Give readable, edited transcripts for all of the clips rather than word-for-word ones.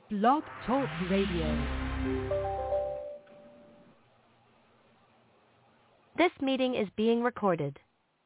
Blog Talk Radio. This meeting is being recorded.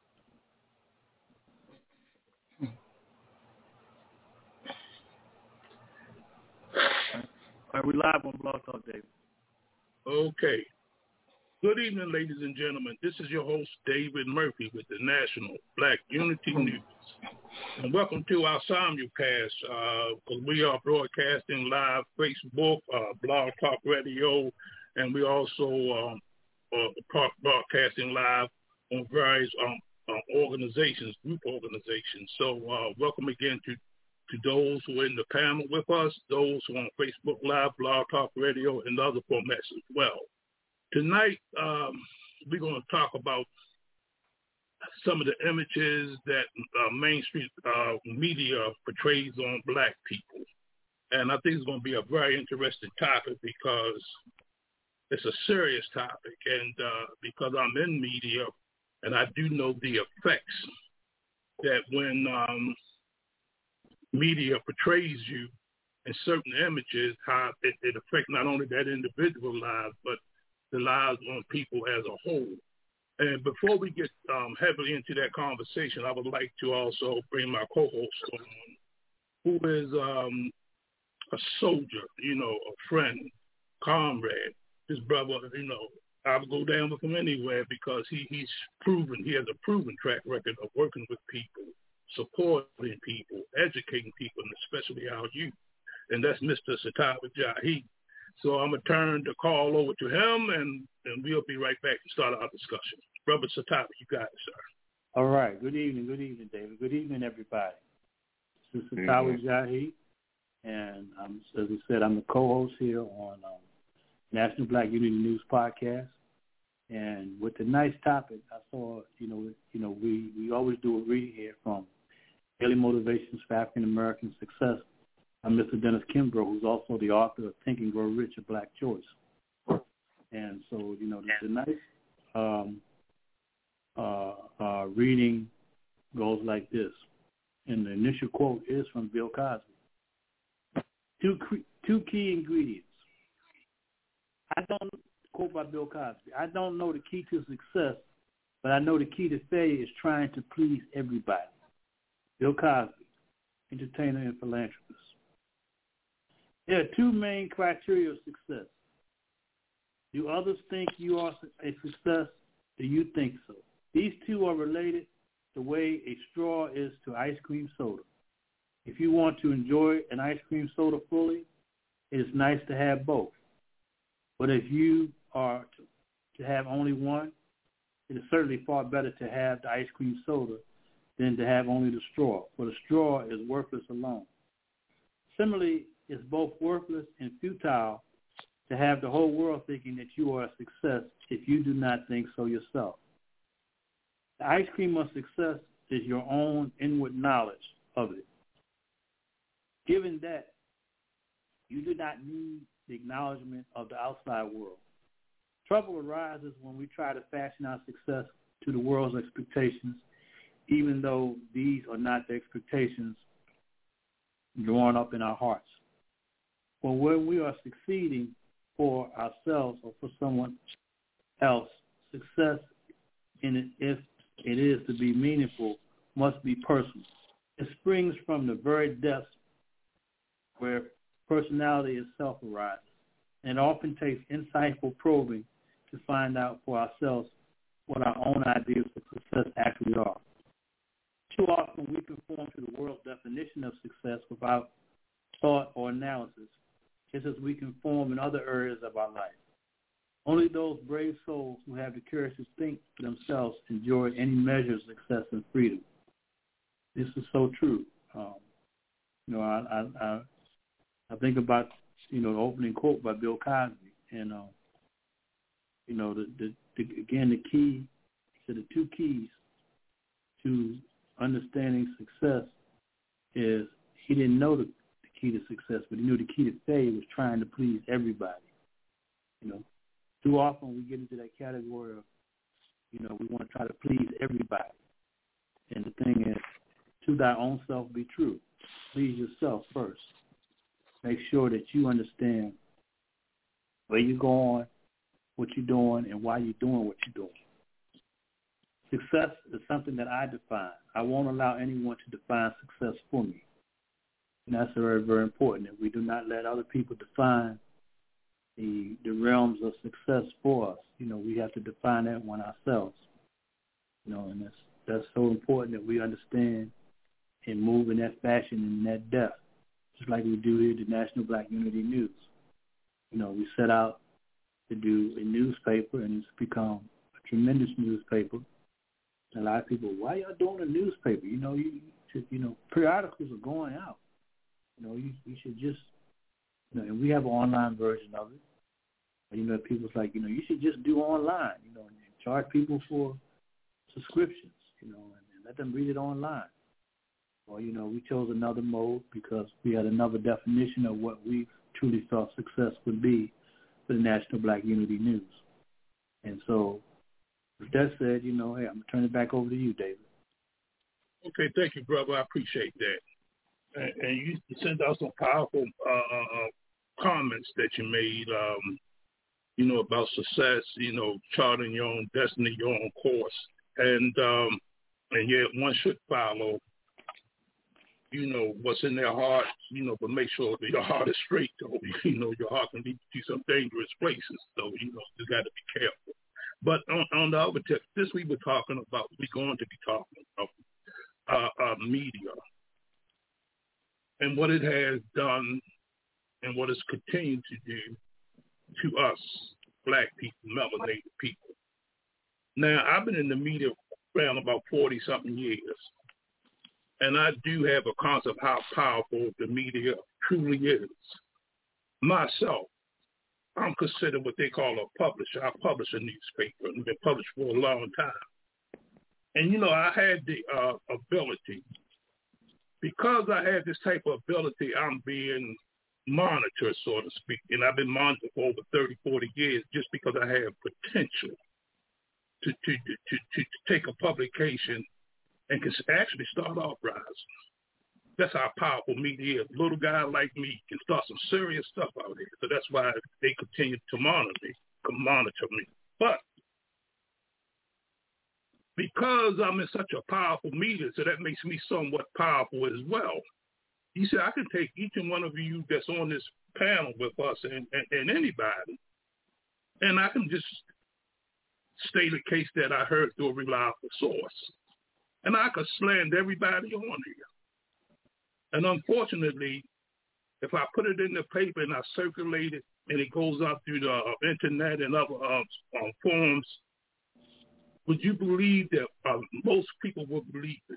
Are we live on Blog Talk, David? Okay. Good evening, ladies and gentlemen. This is your host, David Murphy, with the National Black Unity News. And welcome to our simulcast, because we are broadcasting live Facebook, Blog Talk Radio, and we also broadcasting live on various organizations, group organizations. So welcome again to those who are in the panel with us, those who are on Facebook Live, Blog Talk Radio, and other formats as well. Tonight, we're going to talk about some of the images that mainstream media portrays on black people. And I think it's going to be a very interesting topic because it's a serious topic. And because I'm in media and I do know the effects that when media portrays you in certain images, how it affects not only that individual lives, but the lives on people as a whole. And before we get heavily into that conversation, I would like to also bring my co-host on, who is a soldier, a friend, comrade. His brother, I would go down with him anywhere because he has a proven track record of working with people, supporting people, educating people, and especially our youth. And that's Mr. Satawa Jahi. So I'm going to turn the call over to him, and we'll be right back to start our discussion. Brother Satawa, you got it, sir. All right. Good evening, David. Good evening, everybody. This is Satawa Jahi, and as I said, I'm the co-host here on National Black Unity News Podcast. And with the nice topic, I saw, we always do a reading here from Daily Motivations for African American Success. I'm Mr. Dennis Kimbrough, who's also the author of Think and Grow Rich, A Black Choice. And so, the nice reading goes like this. And the initial quote is from Bill Cosby. Two key ingredients. Quote by Bill Cosby, I don't know the key to success, but I know the key to failure is trying to please everybody. Bill Cosby, entertainer and philanthropist. There are two main criteria of success. Do others think you are a success? Do you think so? These two are related the way a straw is to ice cream soda. If you want to enjoy an ice cream soda fully, it is nice to have both. But if you are to have only one, it is certainly far better to have the ice cream soda than to have only the straw, for the straw is worthless alone. Similarly, it's both worthless and futile to have the whole world thinking that you are a success if you do not think so yourself. The ice cream of success is your own inward knowledge of it. Given that, you do not need the acknowledgement of the outside world. Trouble arises when we try to fashion our success to the world's expectations, even though these are not the expectations drawn up in our hearts. But when we are succeeding for ourselves or for someone else, success in it, if it is to be meaningful, must be personal. It springs from the very depths where personality itself arises, and it often takes insightful probing to find out for ourselves what our own ideas of success actually are. Too often we conform to the world's definition of success without thought or analysis, just as we conform in other areas of our life. Only those brave souls who have the courage to think for themselves enjoy any measure of success and freedom. This is so true. I think about, the opening quote by Bill Cosby, and, the key to the two keys to understanding success is he didn't know the key to success, but he knew the key to failure was trying to please everybody. Too often we get into that category of, we want to try to please everybody. And the thing is, to thy own self be true. Please yourself first. make sure that you understand where you're going, what you're doing, and why you're doing what you're doing. Success is something that I define. I won't allow anyone to define success for me. And that's very, very important, that we do not let other people define the realms of success for us. We have to define that one ourselves. And that's so important that we understand and move in that fashion and in that depth, just like we do here at the National Black Unity News. We set out to do a newspaper, and it's become a tremendous newspaper. A lot of people, why y'all doing a newspaper? You should, periodicals are going out. You should just, and we have an online version of it. People's like, you should just do online, and charge people for subscriptions, and let them read it online. Or, we chose another mode because we had another definition of what we truly thought success would be for the National Black Unity News. And so, with that said, hey, I'm going to turn it back over to you, David. Okay, thank you, brother. I appreciate that. And you sent out some powerful comments that you made, about success, charting your own destiny, your own course. And yet one should follow, what's in their heart, but make sure that your heart is straight, though. Your heart can lead you to some dangerous places, so, you got to be careful. But on the other tip, we're going to be talking about media and what it has done and what it's continuing to do to us, black people, melanated people. Now, I've been in the media around about 40-something years, and I do have a concept of how powerful the media truly is. Myself, I'm considered what they call a publisher. I publish a newspaper, and been published for a long time. And, I had the ability. Because I had this type of ability, I'm being monitored, so to speak. And I've been monitored for over 30, 40 years just because I have potential to take a publication and can actually start off rising. That's how powerful media is. A little guy like me can start some serious stuff out here. So that's why they continue to monitor me. But because I'm in such a powerful media, so that makes me somewhat powerful as well. He said, I can take each and one of you that's on this panel with us and anybody, and I can just state a case that I heard through a reliable source. And I could slander everybody on here. And unfortunately, if I put it in the paper and I circulate it and it goes out through the internet and other forums, would you believe that most people will believe it?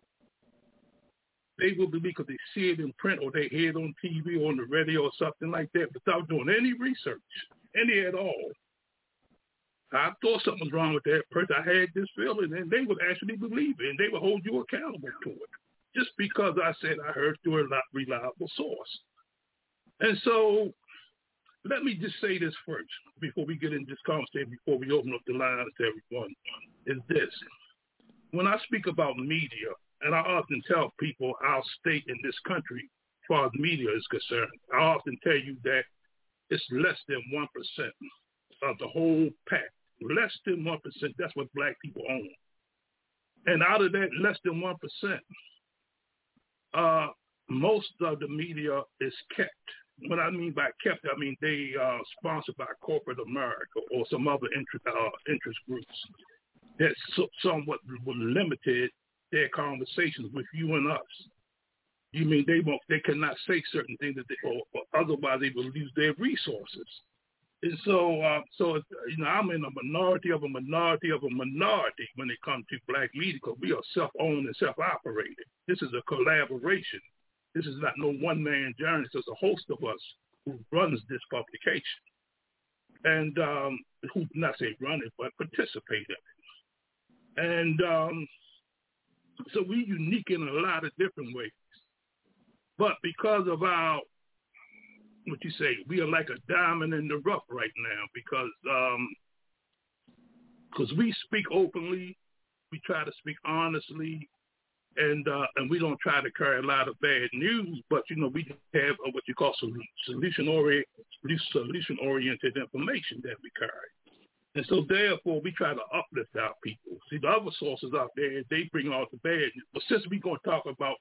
They will believe because they see it in print or they hear it on TV or on the radio or something like that without doing any research, any at all. I thought something was wrong with that person. I had this feeling, and they would actually believe it, and they would hold you accountable to it, just because I said I heard through a reliable source. And so let me just say this first, before we get into this conversation, before we open up the lines to everyone, is this. When I speak about media, and I often tell people our state in this country, as far as media is concerned, I often tell you that it's less than 1% of the whole pack. Less than 1%, that's what black people own. And out of that less than 1%, most of the media is kept. What I mean by kept, I mean they are sponsored by corporate America or some other interest groups that somewhat limited their conversations with you and us. You mean they cannot say certain things that or otherwise they will lose their resources. And so I'm in a minority of a minority of a minority when it comes to black media because we are self-owned and self-operated. This is a collaboration. This is not no one-man journey. There's a host of us who runs this publication. And who not say run it, but participate in it. And so we're unique in a lot of different ways. But because of our we are like a diamond in the rough right now because we speak openly, we try to speak honestly, And we don't try to carry a lot of bad news, but we have what you call solution oriented information that we carry. And so therefore we try to uplift our people. See, the other sources out there, they bring all the bad news. But since we're going to talk about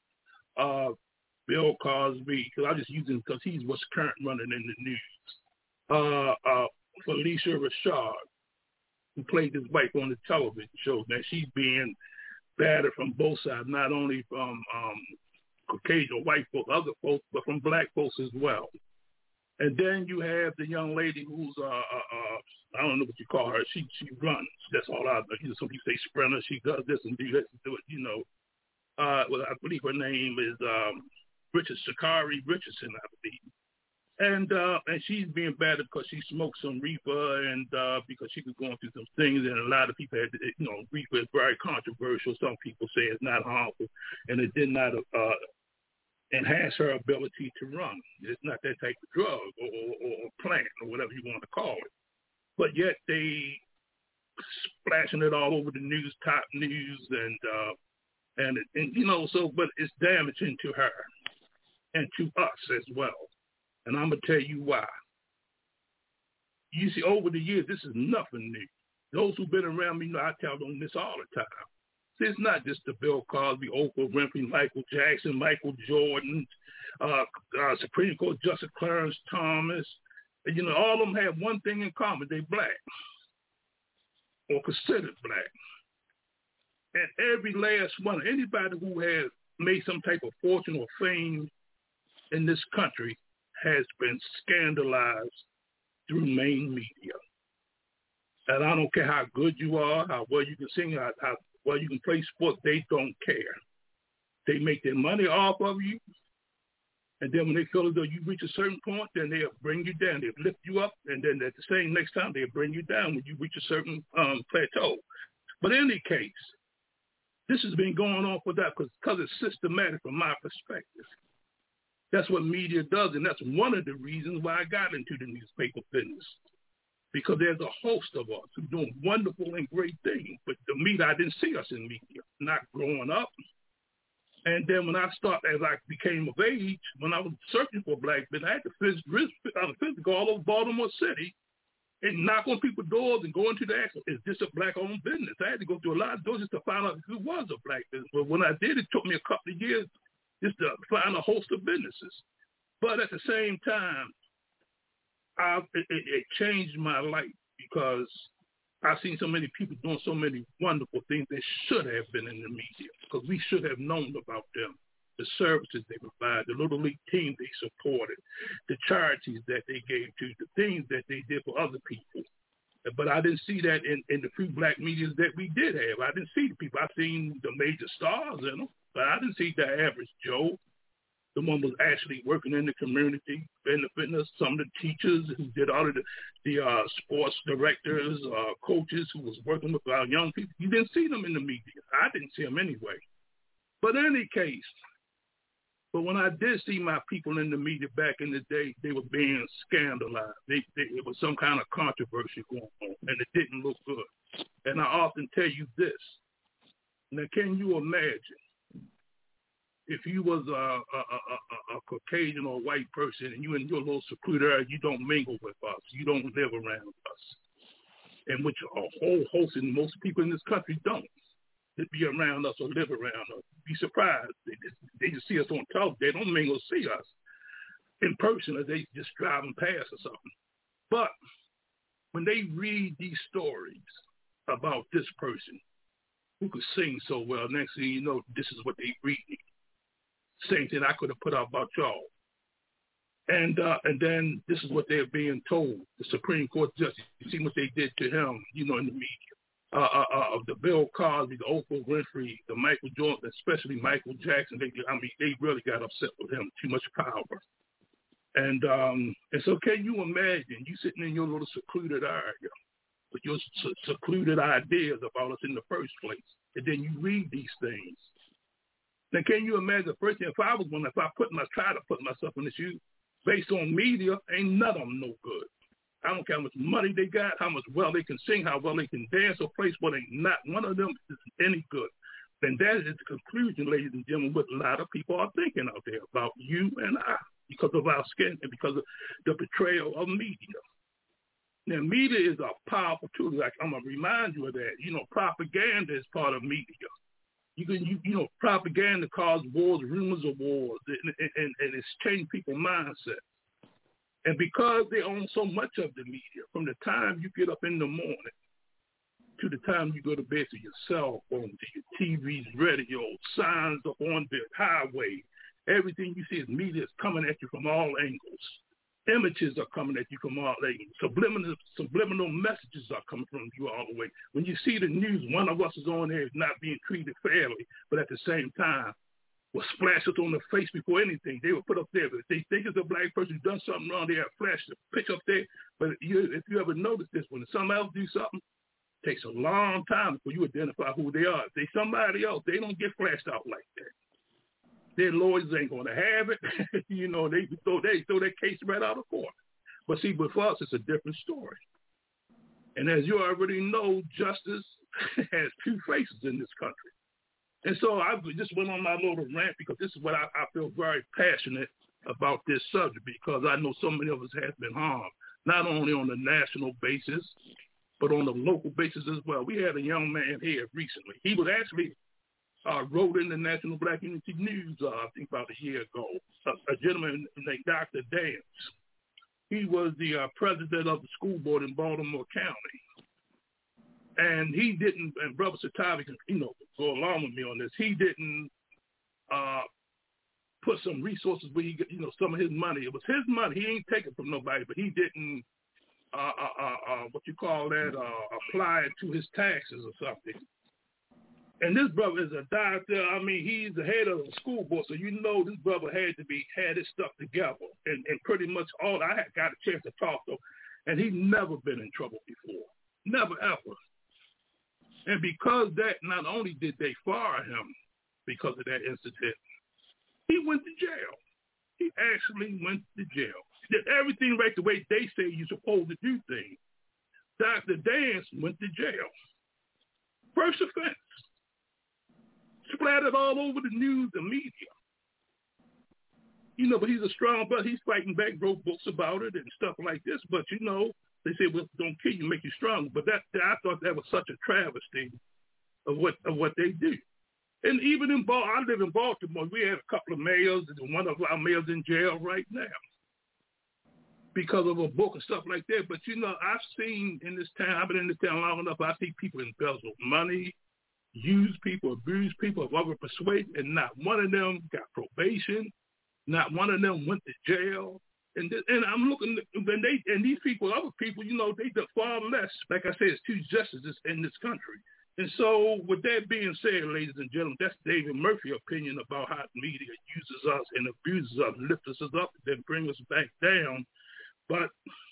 Bill Cosby, because I'm just using because he's what's current running in the news. Phylicia Rashad, who played this wife on the television show, that she's being battered from both sides, not only from Caucasian white folks, other folks, but from black folks as well. And then you have the young lady who's I don't know what you call her. She runs. That's all I know. Some people say sprinter. She does this and do this and do it. Well, I believe her name is Sha'Carri Richardson, I believe. And she's being battered because she smoked some reefer and because she was going through some things, and a lot of people had, reefer is very controversial. Some people say it's not harmful, and it did not enhance her ability to run. It's not that type of drug or plant or whatever you want to call it. But yet they splashing it all over the news, top news, and but it's damaging to her and to us as well. And I'm going to tell you why. You see, over the years, this is nothing new. Those who've been around me know I tell them this all the time. See, it's not just the Bill Cosby, Oprah Winfrey, Michael Jackson, Michael Jordan, Supreme Court Justice Clarence Thomas. All of them have one thing in common. They're black or considered black. And every last one, anybody who has made some type of fortune or fame in this country has been scandalized through main media. And I don't care how good you are, how well you can sing, how well you can play sports, they don't care. They make their money off of you. And then when they feel as though you reach a certain point, then they'll bring you down. They'll lift you up. And then at the same next time, they'll bring you down when you reach a certain plateau. But in any case, this has been going on for that because it's systematic from my perspective. That's what media does, and that's one of the reasons why I got into the newspaper business. Because there's a host of us who are doing wonderful and great things. But the media, I didn't see us in media, not growing up. And then when I became of age, when I was searching for black business, I had to physically go all over Baltimore City and knock on people's doors and go into the action. Is this a black-owned business? I had to go through a lot of doors just to find out if it was a black business. But when I did, it took me a couple of years just to find a host of businesses. But at the same time, it changed my life because I've seen so many people doing so many wonderful things that should have been in the media because we should have known about them, the services they provide, the Little League team they supported, the charities that they gave to, the things that they did for other people. But I didn't see that in the few black medias that we did have. I didn't see the people. I seen the major stars in them, but I didn't see the average Joe. The one was actually working in the community, benefiting us. Some of the teachers who did all of the sports directors, coaches who was working with our young people. You didn't see them in the media. I didn't see them anyway. But in any case, but when I did see my people in the media back in the day, they were being scandalized. It was some kind of controversy going on, and it didn't look good. And I often tell you this. Now, can you imagine if you was a Caucasian or white person and you in your little secluded area, you don't mingle with us, you don't live around us, and which a whole host of most people in this country don't. They be around us or live around us. Be surprised. They just see us on television. They don't mingle see us in person or they just driving past or something. But when they read these stories about this person who could sing so well, next thing you know, this is what they read. Same thing I could have put out about y'all. And then this is what they're being told. The Supreme Court justice, you see what they did to him, in the media. The Bill Cosby, the Oprah Winfrey, the Michael Jordan, especially Michael Jackson. They really got upset with him. Too much power. And so can you imagine you sitting in your little secluded area with your secluded ideas about us in the first place, and then you read these things. Now, can you imagine the first thing, if I try to put myself in the shoes, based on media, ain't none of them no good. I don't care how much money they got, how much well they can sing, how well they can dance or play sport, ain't not one of them is any good. And that is the conclusion, ladies and gentlemen, what a lot of people are thinking out there about you and I because of our skin and because of the betrayal of media. Now, media is a powerful tool. Like, I'm going to remind you of that. Propaganda is part of media. Propaganda causes wars, rumors of wars, and it's changed people's mindset. And because they own so much of the media, from the time you get up in the morning to the time you go to bed, to your cell phone, to your TVs, radio, signs up on the highway, everything you see is media is coming at you from all angles. Images are coming at you from all angles. Subliminal messages are coming from you all the way. When you see the news, one of us is on there not being treated fairly, but at the same time, will splash it on the face before anything. They will put up there. If they think it's a black person who's done something wrong, they have flashed a picture up there. But if you ever notice this, when someone else do something, it takes a long time before you identify who they are. If they somebody else, they don't get flashed out like that. Their lawyers ain't going to have it. They throw that case right out of court. But see, but for us, it's a different story. And as you already know, justice has two faces in this country. And so I just went on my little rant because this is what I feel very passionate about this subject, because I know so many of us have been harmed, not only on the national basis, but on the local basis as well. We had a young man here recently. He was actually wrote in the National Black Unity News, I think about a year ago, a gentleman named Dr. Dance. He was the president of the school board in Baltimore County. And he didn't, and Brother Satavi can, go along with me on this, he didn't put some resources where he got, some of his money. It was his money. He ain't taking from nobody, but he didn't, apply it to his taxes or something. And this brother is a doctor. I mean, he's the head of the school board, so this brother had his stuff together. And pretty much all I had got a chance to talk to him, and he'd never been in trouble before. Never, ever. And because that, not only did they fire him because of that incident, he went to jail. He actually went to jail. Did everything right the way they say you're supposed to do things. Dr. Dance went to jail. First offense. Splattered all over the news and media. But he's a strong brother. He's fighting back, wrote books about it and stuff like this. But, they say, well, don't kill you, make you strong. But I thought that was such a travesty of what they do. And even in I live in Baltimore. We had a couple of mayors, and one of our mayors in jail right now because of a book and stuff like that. But, I've seen in this town, I've been in this town long enough, I see people embezzle money, use people, abuse people, of other persuasion, and not one of them got probation. Not one of them went to jail. And I'm looking, and these people, other people, they do far less. Like I said, it's two justices in this country. And so with that being said, ladies and gentlemen, that's David Murphy's opinion about how the media uses us and abuses us, lifts us up, then brings us back down. But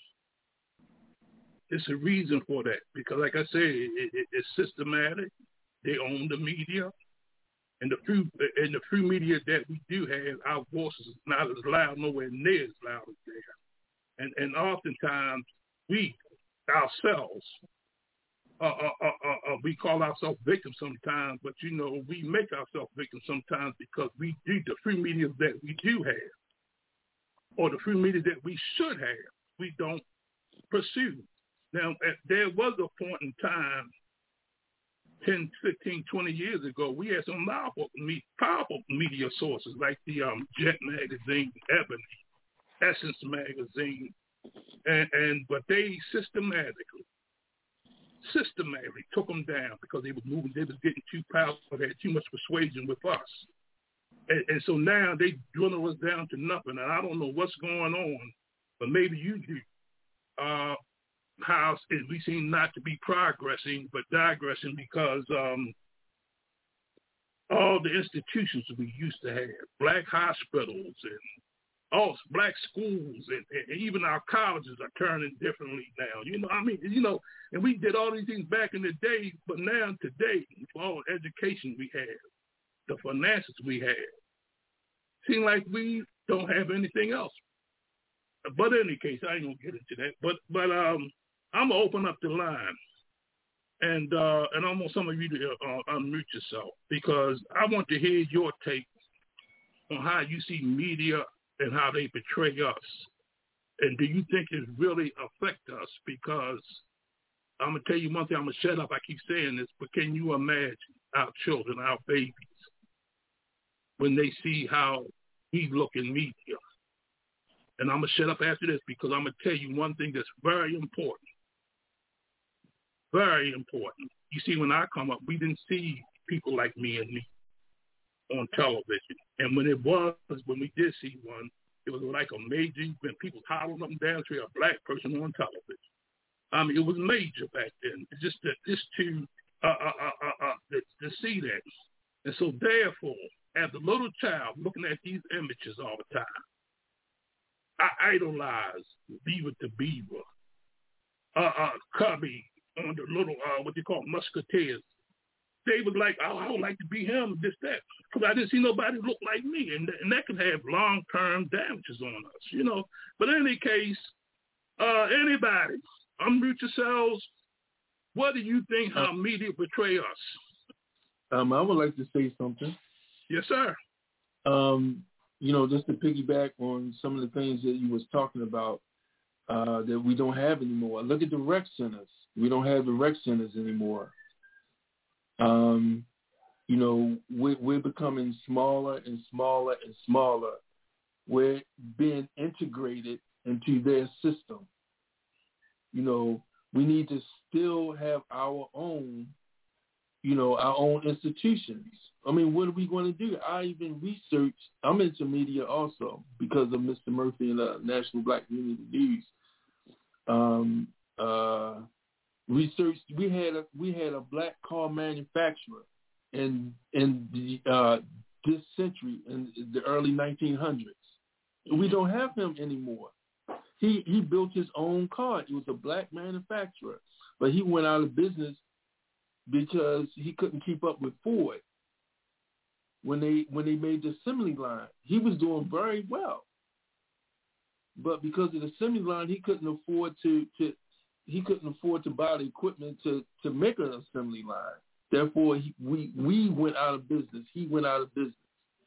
it's a reason for that because, like I said, it's systematic. They own the media. And the free media that we do have, our voices is not as loud, nowhere near as loud as they are. And oftentimes we ourselves, we call ourselves victims sometimes, but we make ourselves victims sometimes because we do the free media that we do have, or the free media that we should have, we don't pursue. Now, there was a point in time 10, 15, 20 years ago, we had some powerful media sources like the Jet Magazine, Ebony, Essence Magazine, but they systematically took them down because they was getting too powerful, they had too much persuasion with us. And so now they dwindle us down to nothing, and I don't know what's going on, but maybe you do. How we seem not to be progressing, but digressing because all the institutions we used to have, black hospitals and all black schools and even our colleges are turning differently now. And we did all these things back in the day, but now today, for all the education we have, the finances we have, seem like we don't have anything else. But in any case, I ain't gonna get into that. But I'm gonna open up the line And I want some of you to unmute yourself because I want to hear your take on how you see media and how they portray us. And do you think it really affect us? Because I'm going to tell you one thing, I'm going to shut up, I keep saying this, but can you imagine our children, our babies, when they see how we look in media? And I'm going to shut up after this because I'm going to tell you one thing that's very important. Very important. You see, when I come up, we didn't see people like me and me on television. And when we did see one, it was like a major event. People hollering up and down to a black person on television. I mean, it was major back then. Just to see that. And so, therefore, as a little child looking at these images all the time, I idolized Beaver to Beaver, Cubby on the little, what they call Musketeers. They was like, oh, I would like to be him, this, that, because I didn't see nobody look like me, and that can have long-term damages on us, you know. But in any case, anybody, unmute yourselves. What do you think how media portray us? I would like to say something. Yes, sir. You know, just to piggyback on some of the things that you was talking about that we don't have anymore. Look at the rec centers. We don't have the rec centers anymore. You know, we're becoming smaller and smaller and smaller. We're being integrated into their system. You know, we need to still have our own, you know, our own institutions. I mean, what are we going to do? I even researched, I'm into media also because of Mr. Murphy and the National Black Community News. Researched, we had a black car manufacturer in this century, in the early 1900s. We don't have him anymore. He built his own car. It was a black manufacturer, but he went out of business because he couldn't keep up with Ford. When they made the assembly line, he was doing very well, but because of the assembly line, he couldn't afford to buy the equipment to make an assembly line. Therefore, we went out of business. He went out of business.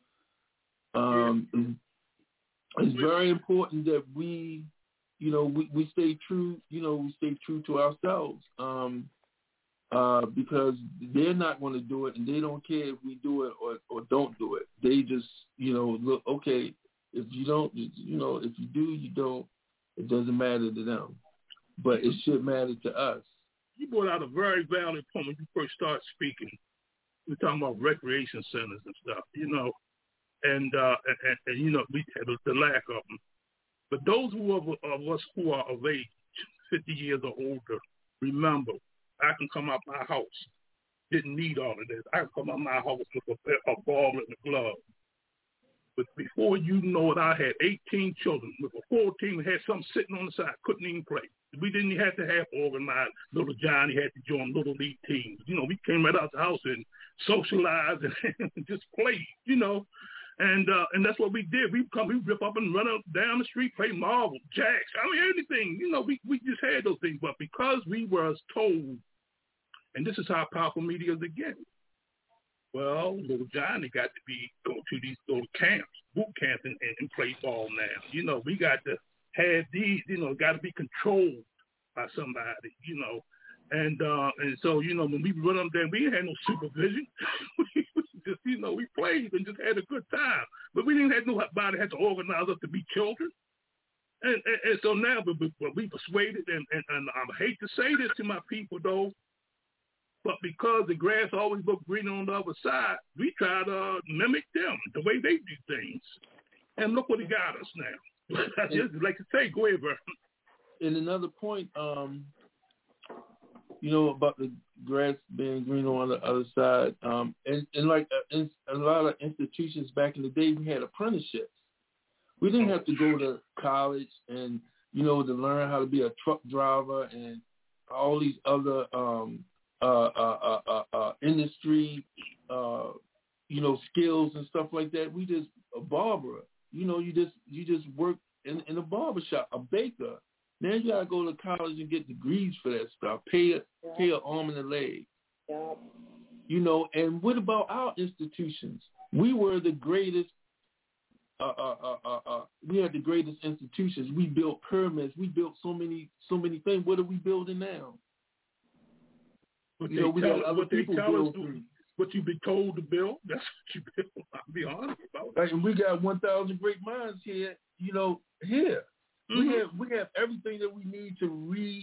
It's very important that we stay true. You know, we stay true to ourselves. Because they're not going to do it, and they don't care if we do it or don't do it. They just, you know, look, okay, if you don't, you know, if you do, you don't, it doesn't matter to them. But it should matter to us. You brought out a very valid point when you first started speaking. We're talking about recreation centers and stuff, you know, and you know, we had the lack of them. But those of us who are of age, 50 years or older, remember, I can come out my house. Didn't need all of this. I can come out my house with a ball and a glove. But before you know it, I had 18 children. With a full team, we had some sitting on the side, couldn't even play. We didn't have to have organized. Little Johnny had to join little league teams. You know, we came right out the house and socialized and just played, you know. And that's what we did. We rip up and run up down the street, play marble, jacks. I mean, anything. You know, we just had those things. But because we were told, and this is how powerful media is again. Well, little Johnny got to go to these little camps, boot camps, and play ball now. You know, we got to have these. You know, got to be controlled by somebody. You know, and so you know when we run up there, we didn't have no supervision. Just, you know, we played and just had a good time. But we didn't have nobody had to organize us to be children. And so now but we persuaded, and I hate to say this to my people, though, but because the grass always looked green on the other side, we try to mimic them, the way they do things. And look what it got us now. I just like to say, go ahead, Vernon. And another point, you know, about the grass being green on the other side, and like in a lot of institutions back in the day, we had apprenticeships. We didn't have to go to college and, you know, to learn how to be a truck driver and all these other industry, you know, skills and stuff like that. We just a barber. You know, you just work in a barber shop, a baker. Now you gotta go to college and get degrees for that stuff. Pay pay an arm and a leg. Yeah. You know, and what about our institutions? We were the greatest. We had the greatest institutions. We built pyramids. We built so many things. What are we building now? What you know, we got other people build. What you be told to build, that's what you build. I'll be honest about that. And we got 1,000 great minds here. You know, here we have everything that we need to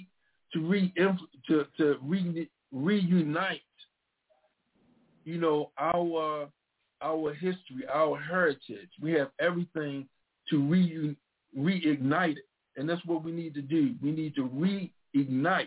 reunite. You know, our history, our heritage. We have everything to reignite it, and that's what we need to do. We need to reignite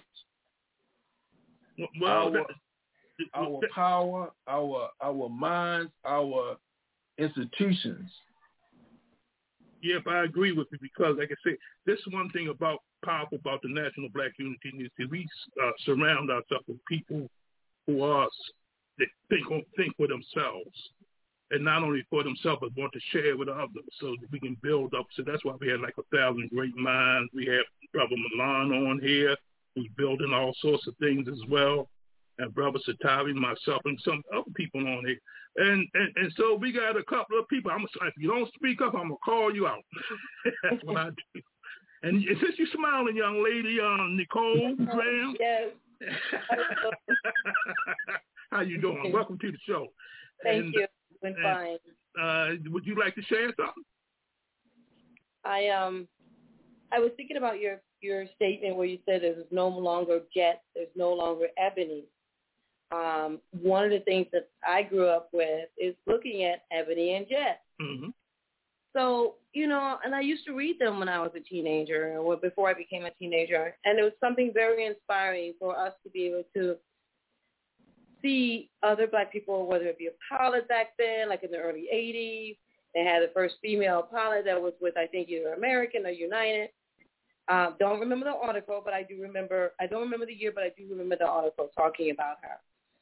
our power, our minds, our institutions. Yeah, I agree with you because, like I say, this is one thing powerful about the National Black Unity Initiative. We surround ourselves with people who are that think for themselves, and not only for themselves, but want to share with others so that we can build up. So that's why we had like 1,000 great minds. We have Brother Milan on here who's building all sorts of things as well, and Brother Satavi, myself, and some other people on here. And so we got a couple of people. If you don't speak up, I'm going to call you out. That's what I do. And since you're smiling, young lady, Nicole Graham. Yes. How you doing? Welcome to the show. Thank you. It's been fine. Would you like to share something? I was thinking about your statement where you said there's no longer jet, there's no longer ebony. One of the things that I grew up with is looking at ebony and jet. Mm-hmm. So, you know, and I used to read them when I was a teenager or before I became a teenager. And it was something very inspiring for us to be able to see other Black people, whether it be a pilot back then, like in the early 80s. They had the first female pilot that was with, I think, either American or United. Don't remember the article, but I don't remember the year, but I do remember the article talking about her.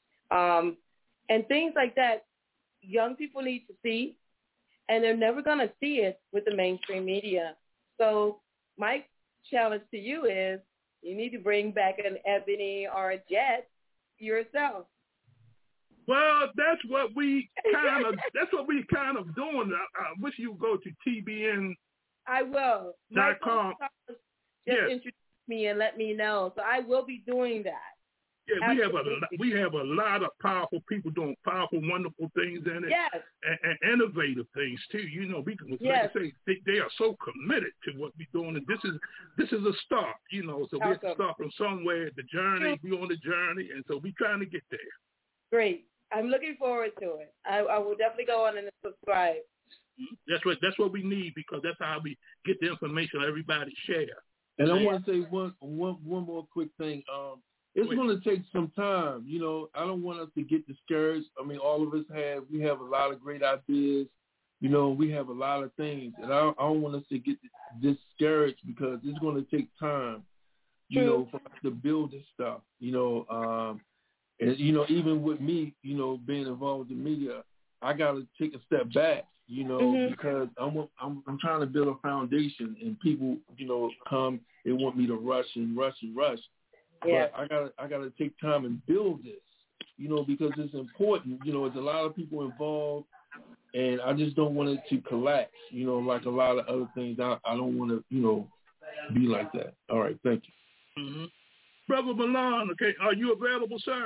And things like that, young people need to see, and they're never going to see it with the mainstream media. So my challenge to you is you need to bring back an ebony or a jet yourself. Well, that's what we kind of doing. I wish you would go to TBN. I will. .com. Just introduce me and let me know. So I will be doing that. Yeah, we have a lot of powerful people doing powerful, wonderful things in it. Yes. And innovative things too. You know, like I say, they are so committed to what we're doing, and this is a start. You know, so we have to start from somewhere. The journey, we on the journey, and so we're trying to get there. Great. I'm looking forward to it. I will definitely go on and subscribe. That's what we need, because that's how we get the information everybody share. And I want to say one more quick thing. It's going to take some time. You know, I don't want us to get discouraged. I mean, all of us we have a lot of great ideas. You know, we have a lot of things, and I don't want us to get discouraged, because it's going to take time, you know, for us to build this stuff. You know, and you know, even with me, you know, being involved in media, I got to take a step back. You know, because I'm trying to build a foundation, and people, you know, come, they want me to rush. Yeah. But I gotta take time and build this, you know, because it's important. You know, there's a lot of people involved, and I just don't want it to collapse, you know, like a lot of other things. I don't want to, you know, be like that. All right, thank you. Mm-hmm. Brother Milan, okay, are you available, sir?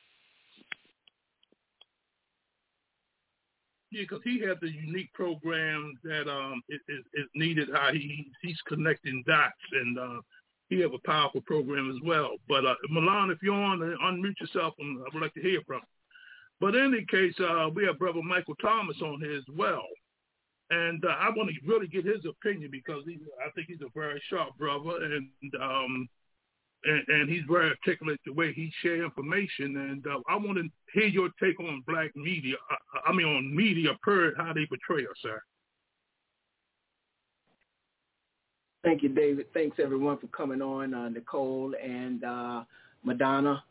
Yeah, because he has a unique program that is needed. He's connecting dots, and he has a powerful program as well. But Milan, if you're on, unmute yourself, and I would like to hear from you. But in any case, we have Brother Michael Thomas on here as well. And I want to really get his opinion, because I think he's a very sharp brother, and he's very articulate the way he shares information. And I want to hear your take on Black media. On media, how they portray us, sir. Thank you, David. Thanks, everyone, for coming on. Nicole and Madonna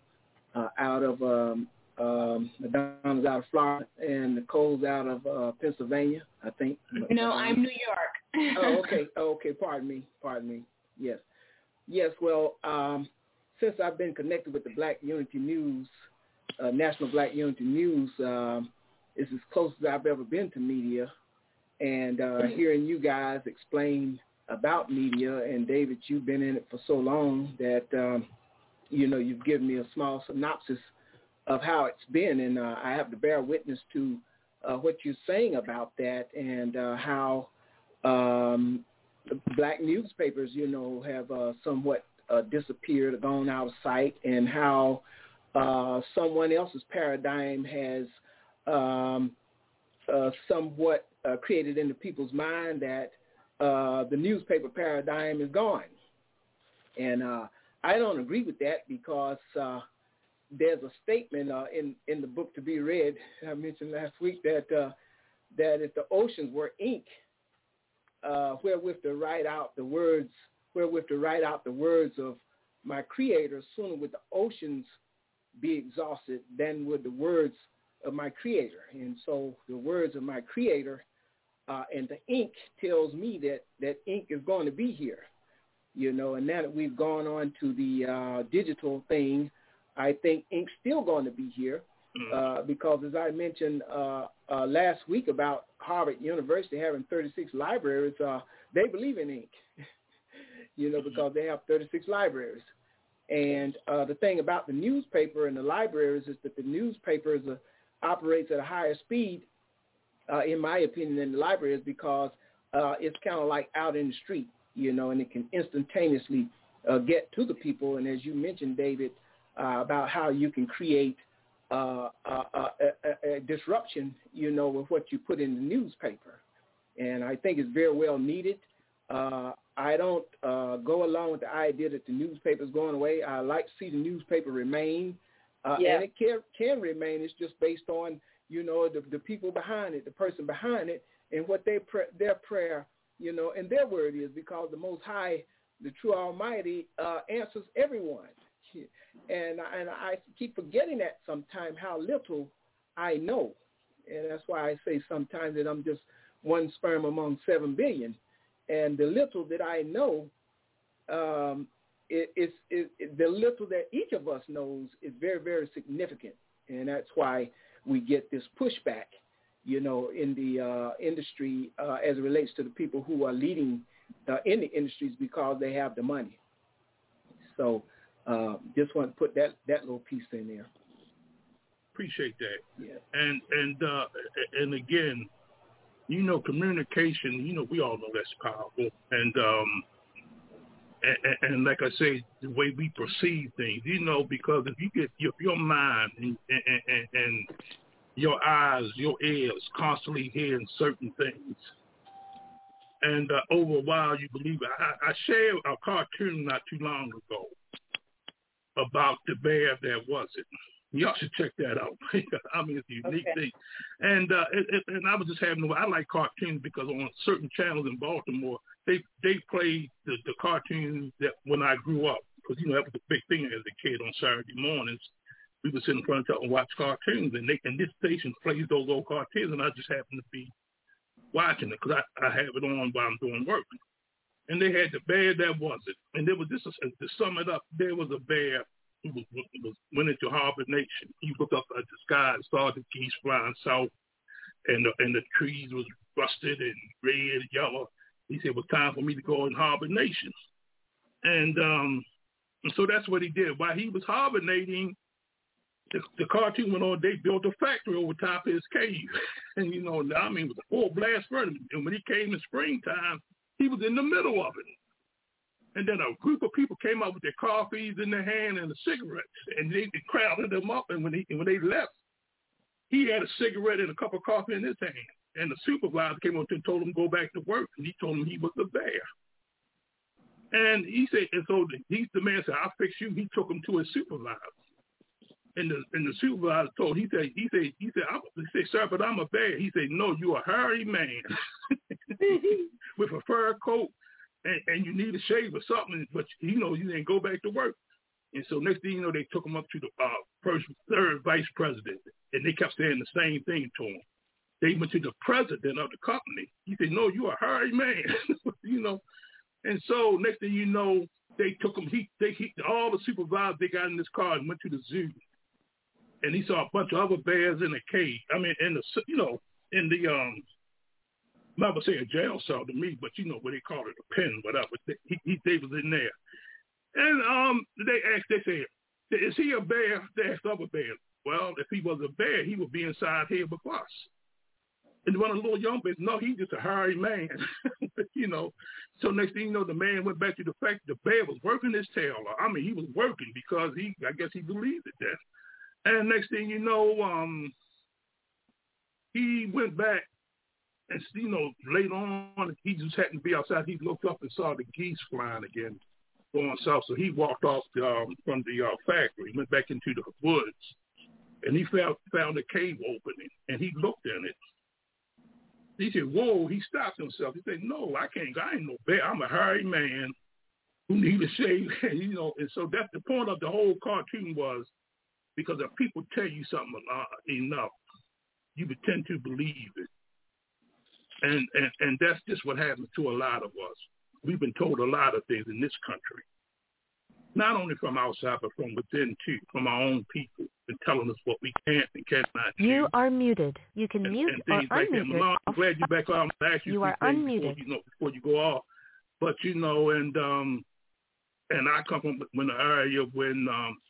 Madonna's out of Florida, and Nicole's out of Pennsylvania, I think. No, I'm New York. Oh, okay. Pardon me. Yes. Well, since I've been connected with the Black Unity News, National Black Unity News, it's as close as I've ever been to media. And hearing you guys explain about media, and David, you've been in it for so long that, you've given me a small synopsis of how it's been. And I have to bear witness to what you're saying about that, and how Black newspapers, have somewhat disappeared or gone out of sight, and how someone else's paradigm has somewhat created into people's mind that the newspaper paradigm is gone. And I don't agree with that, because there's a statement in the book to be read, I mentioned last week, that if the oceans were ink, wherewith to write out the words of my Creator, sooner would the oceans be exhausted than would the words of my Creator. And so the words of my Creator and the ink tells me that ink is going to be here, and now that we've gone on to the digital thing, I think ink's still going to be here, because as I mentioned last week about Harvard University having 36 libraries, they believe in ink, because they have 36 libraries. And the thing about the newspaper and the libraries is that the newspaper operates at a higher speed, in my opinion, than the libraries, because it's kind of like out in the street, and it can instantaneously get to the people. And as you mentioned, David, about how you can create a disruption, with what you put in the newspaper. And I think it's very well needed. I don't go along with the idea that the newspaper is going away. I like to see the newspaper remain, and it can remain. It's just based on, the people behind it, the person behind it, and what their prayer, and their word is, because the Most High, the true Almighty, answers everyone. And I keep forgetting that sometimes, how little I know. And that's why I say sometimes that I'm just one sperm among 7 billion. And the little that I know, the little that each of us knows is very, very significant. And that's why we get this pushback, in the industry as it relates to the people who are leading in the industries, because they have the money. So just want to put that little piece in there. Appreciate that. Yeah. And again, communication, we all know that's powerful. And like I say, the way we perceive things, because if you get your mind and your eyes, your ears constantly hearing certain things, and over a while you believe it. I shared a cartoon not too long ago about the bear that wasn't. Y'all should check that out. I mean, it's a unique thing. And I was just having, I like cartoons because on certain channels in Baltimore, they played the cartoons that when I grew up, because, that was the big thing as a kid on Saturday mornings. We would sit in front of and watch cartoons, and this station plays those old cartoons, and I just happened to be watching it because I have it on while I'm doing work. And they had the bear that wasn't. And there was this, to sum it up, there was a bear who went into Harbor Nation. He looked up at the sky and saw the geese flying south, and the trees was rusted and red and yellow. He said, it was time for me to go in Harbor Nation. And so that's what he did. While he was hibernating, the cartoon went on, they built a factory over top of his cave. And, it was a full blast furnace. And when he came in springtime, he was in the middle of it. And then a group of people came out with their coffees in their hand and the cigarettes, and they crowded them up. And when they left, he had a cigarette and a cup of coffee in his hand. And the supervisor came up and told him to go back to work, and he told him he was the bear. And he said, and so the man said, "I'll fix you." He took him to his supervisor, and the supervisor told, he said, "Sir, but I'm a bear." He said, "No, you're a hairy man with a fur coat, and you need a shave or something, but you didn't go back to work." And so next thing you know, they took him up to the third vice president, and they kept saying the same thing to him. They went to the president of the company. He said, "No, you're a hairy man," And so next thing you know, they took him. All the supervisors, they got in this car and went to the zoo, and he saw a bunch of other bears in a cage. I mean, in the I'm not gonna say a jail cell to me, but what they call it, a pen, whatever. They was in there, and they said, is he a bear? They asked other bears. Well, if he was a bear, he would be inside here with us. And one of the little young bears, no, he's just a hairy man, So next thing you know, the man went back to the fact the bear was working his tail off. I mean, he was working because I guess he believed it then. And next thing you know, he went back and, later on, he just happened to be outside. He looked up and saw the geese flying again, going south. So he walked off from the factory, went back into the woods, and he found a cave opening, and he looked in it. He said, whoa, he stopped himself. He said, no, I ain't no bear. I'm a hairy man who need a shave, and so that's the point of the whole cartoon was, because if people tell you something enough, you would tend to believe it. And that's just what happens to a lot of us. We've been told a lot of things in this country, not only from outside, but from within too, from our own people, and telling us what we can and cannot do. You are muted. You can mute or unmute yourself. I'm glad you're back on. You are unmuted. Before you go off. But, and I come from an area when,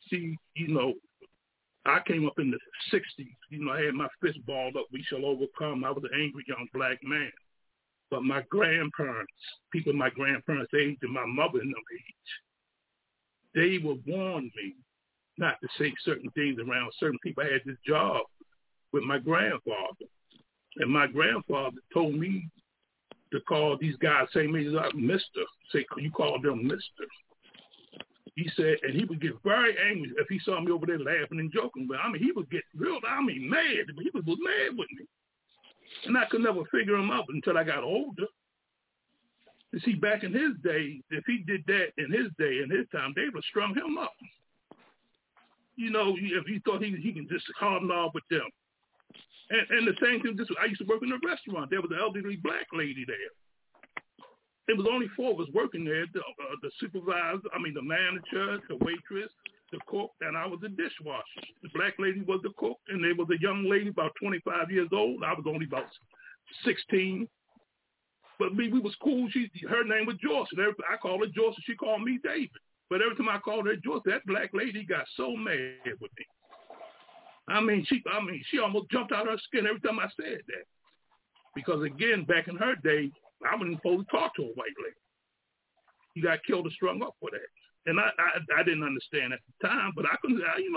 I came up in the 60s. I had my fist balled up. We shall overcome. I was an angry young black man. But my grandparents, people my grandparents' age and my mother in their age, they would warn me not to say certain things around certain people. I had this job with my grandfather. And my grandfather told me to call these guys, say me like Mr. Say, you call them Mr. He said, and he would get very angry if he saw me over there laughing and joking. But he would get mad. He was mad with me. And I could never figure him out until I got older. You see, back in his day, if he did that in his day, in his time, they would have strung him up. If he thought he can just harden off with them. And the same thing, I used to work in a restaurant. There was an elderly black lady there. It was only 4 of us working there, the supervisor, the manager, the waitress, the cook, and I was the dishwasher. The black lady was the cook, and there was a young lady about 25 years old. I was only about 16. But we was cool. Her name was Joyce. I called her Joyce, and she called me David. But every time I called her Joyce, that black lady got so mad with me. She almost jumped out of her skin every time I said that. Because again, back in her day, I wasn't supposed to talk to a white lady. He got killed or strung up for that. And I didn't understand at the time, but I couldn't,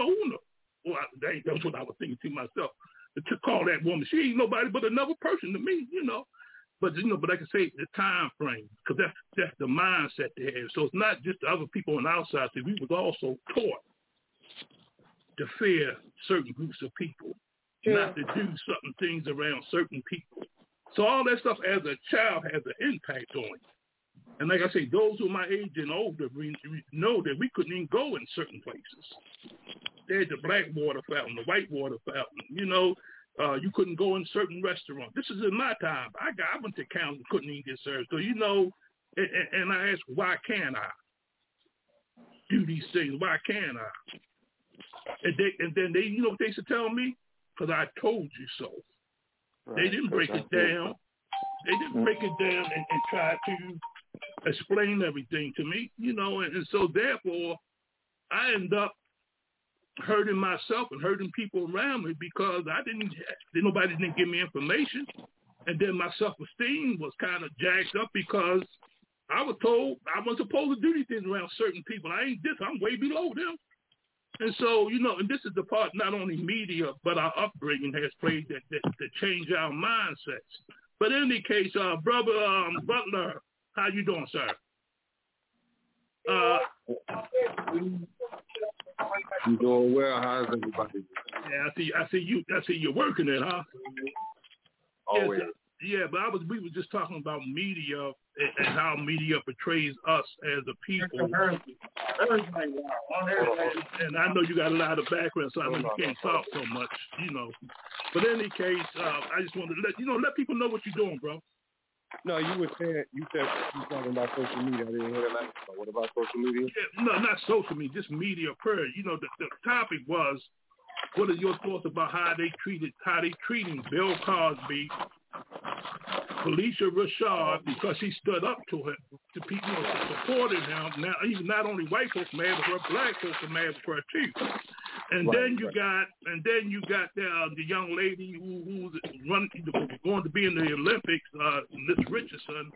that's what I was thinking to myself. To call that woman, she ain't nobody but another person to me, But, but like I say, the time frame, because that's the mindset they have. So it's not just the other people on the outside. We was also taught to fear certain groups of people, not to do certain things around certain people. So all that stuff as a child has an impact on you. And like I say, those who are my age and older know that we couldn't even go in certain places. There's the black water fountain, the white water fountain. You couldn't go in certain restaurants. This is in my time. I went to county and couldn't even get served. So, and I asked, why can't I do these things? Why can't I? And then they, what they used to tell me? Because I told you so. Right. They didn't break it down. They didn't break it down and try to explain everything to me, and so therefore I end up hurting myself and hurting people around me because nobody didn't give me information. And then my self-esteem was kind of jacked up because I was told I wasn't supposed to do these things around certain people. I ain't this, I'm way below them. And so, and this is the part not only media, but our upbringing has played that change our mindsets. But in any case, Brother Butler, how you doing, sir? I'm doing well. How's everybody? Yeah, I see you're working it, huh? Always. Yeah, but we were just talking about media and how media portrays us as a people. And I know you got a lot of background, so I know you can't talk so much, But in any case, I just wanted to let people know what you're doing, bro. No, you said you were talking about social media. I didn't hear that. What about social media? Yeah, no, not social media, just media period. You know, the topic was, what are your thoughts about how they treating Bill Cosby, Felicia Rashad, because she stood up to him, to people supporting him. Now, even not only white folks mad with her, black folks are mad with her too. And then you got the young lady who's going to be in the Olympics, Miss Richardson.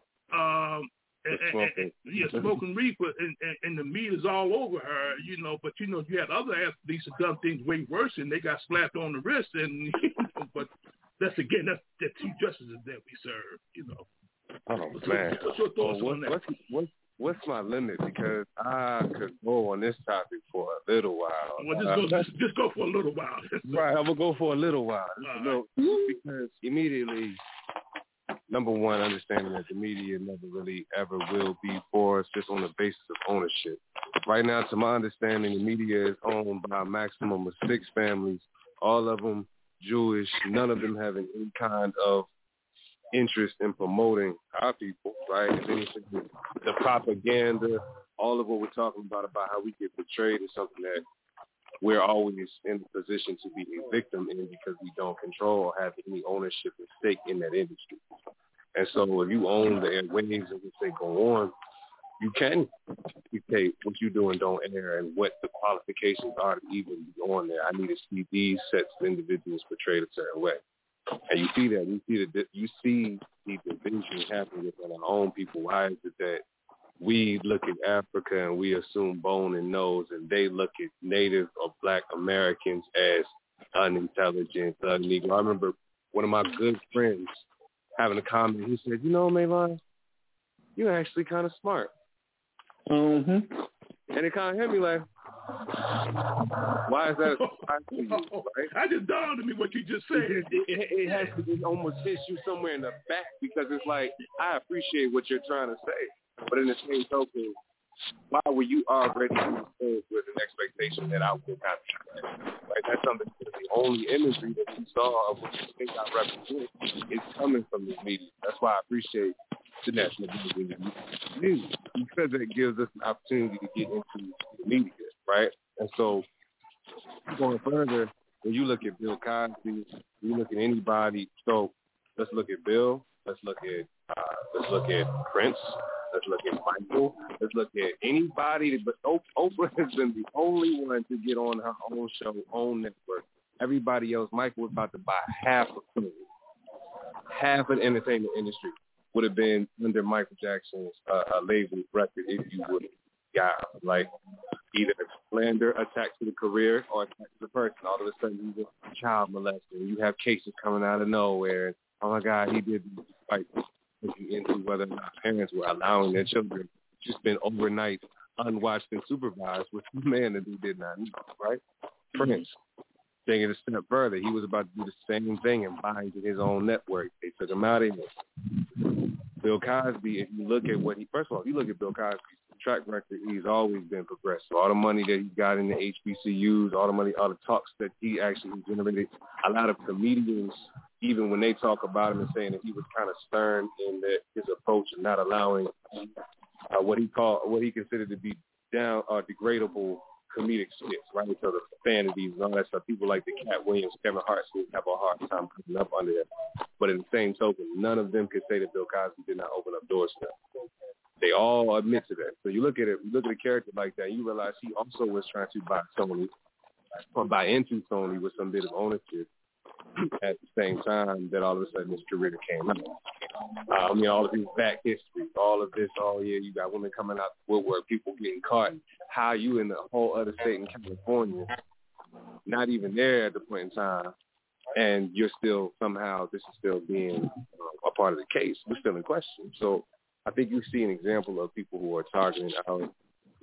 Smoking reefer, and the meat is all over her, you know. But you know, you had other athletes who done things way worse, and they got slapped on the wrist, and but that's the two justices that we serve, you know. Oh man, what's your thoughts on that? What's my limit? Because I could go on this topic for a little while. Well, just go for a little while. Right, I'm gonna go for a little while. Because immediately, number one, understanding that the media never really ever will be for us just on the basis of ownership. Right now, to my understanding, the media is owned by a maximum of 6 families, all of them Jewish, none of them having any kind of interest in promoting our people, right? If anything, the propaganda, all of what we're talking about how we get portrayed is something that we're always in the position to be a victim in because we don't control or have any ownership and stake in that industry. And so if you own the airwaves in which they go on, you can dictate what you do and don't air and what the qualifications are to even be on there. I need to see these sets of individuals portrayed a certain way. And you see that. You see the division happening within our own people. Why is it that we look at Africa and we assume bone and nose, and they look at Native or Black Americans as unintelligent, Negro? I remember one of my good friends having a comment. He said, you know, Mayvon, you're actually kind of smart. Mm-hmm. And it kind of hit me like, why is that a surprise to you? Right? I just dawned on me what you just said. It has to be almost hit you somewhere in the back because it's like, I appreciate what you're trying to say. But in the same token, why were you already with an expectation that I would not be right? That's something that the only imagery that you saw of what you think I represent is coming from this media. That's why I appreciate the National Media News, because it gives us an opportunity to get into the media, right? And so going further, when you look at Bill Cosby, you look at anybody. So let's look at Bill. Let's look at Prince. Let's look at Michael. Let's look at anybody. But Oprah has been the only one to get on her own show, own network. Everybody else, Michael was about to buy half of the entertainment industry would have been under Michael Jackson's label record if you would have got like either slander attack to the career or attack to the person. All of a sudden he's a child molester. You have cases coming out of nowhere. And, oh my God, he did fight into whether or not parents were allowing their children to spend overnight unwatched and supervised with a man that he did not know, right? Prince, taking it a step further, he was about to do the same thing and buy into his own network. They took him out of it. Bill Cosby, if you look at first of all, if you look at Bill Cosby's track record, he's always been progressive. All the money that he got in the HBCUs, all the talks that he actually generated, a lot of comedians, even when they talk about him and saying that he was kind of stern in his approach and not allowing what he considered to be down or degradable comedic skits, right? So the profanities and all that stuff. People like the Cat Williams, Kevin Hart, who have a hard time putting up under that. But in the same token, none of them could say that Bill Cosby did not open up doors for them. They all admit to that. So you look at a character like that, you realize he also was trying to buy into Sony with some bit of ownership at the same time that all of a sudden his career came out. All of his back history, all of this, you got women coming out the woodwork, people getting caught. How you in a whole other state in California, not even there at the point in time, and you're still somehow, this is still being a part of the case. We're still in question. So I think you see an example of people who are targeting out.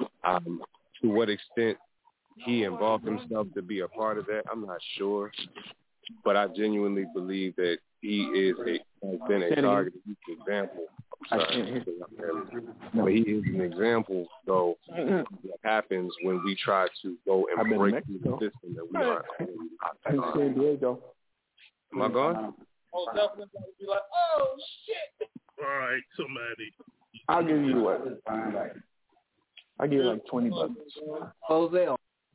To what extent he involved himself to be a part of that, I'm not sure. But I genuinely believe that he has been a target example. I'm sorry. But he is an example, so what happens when we try to go and break through the system that we are in. San Diego. Am I gone? Oh, definitely be like, oh, shit. All right, somebody. I'll give you what? I give like $20. Jose.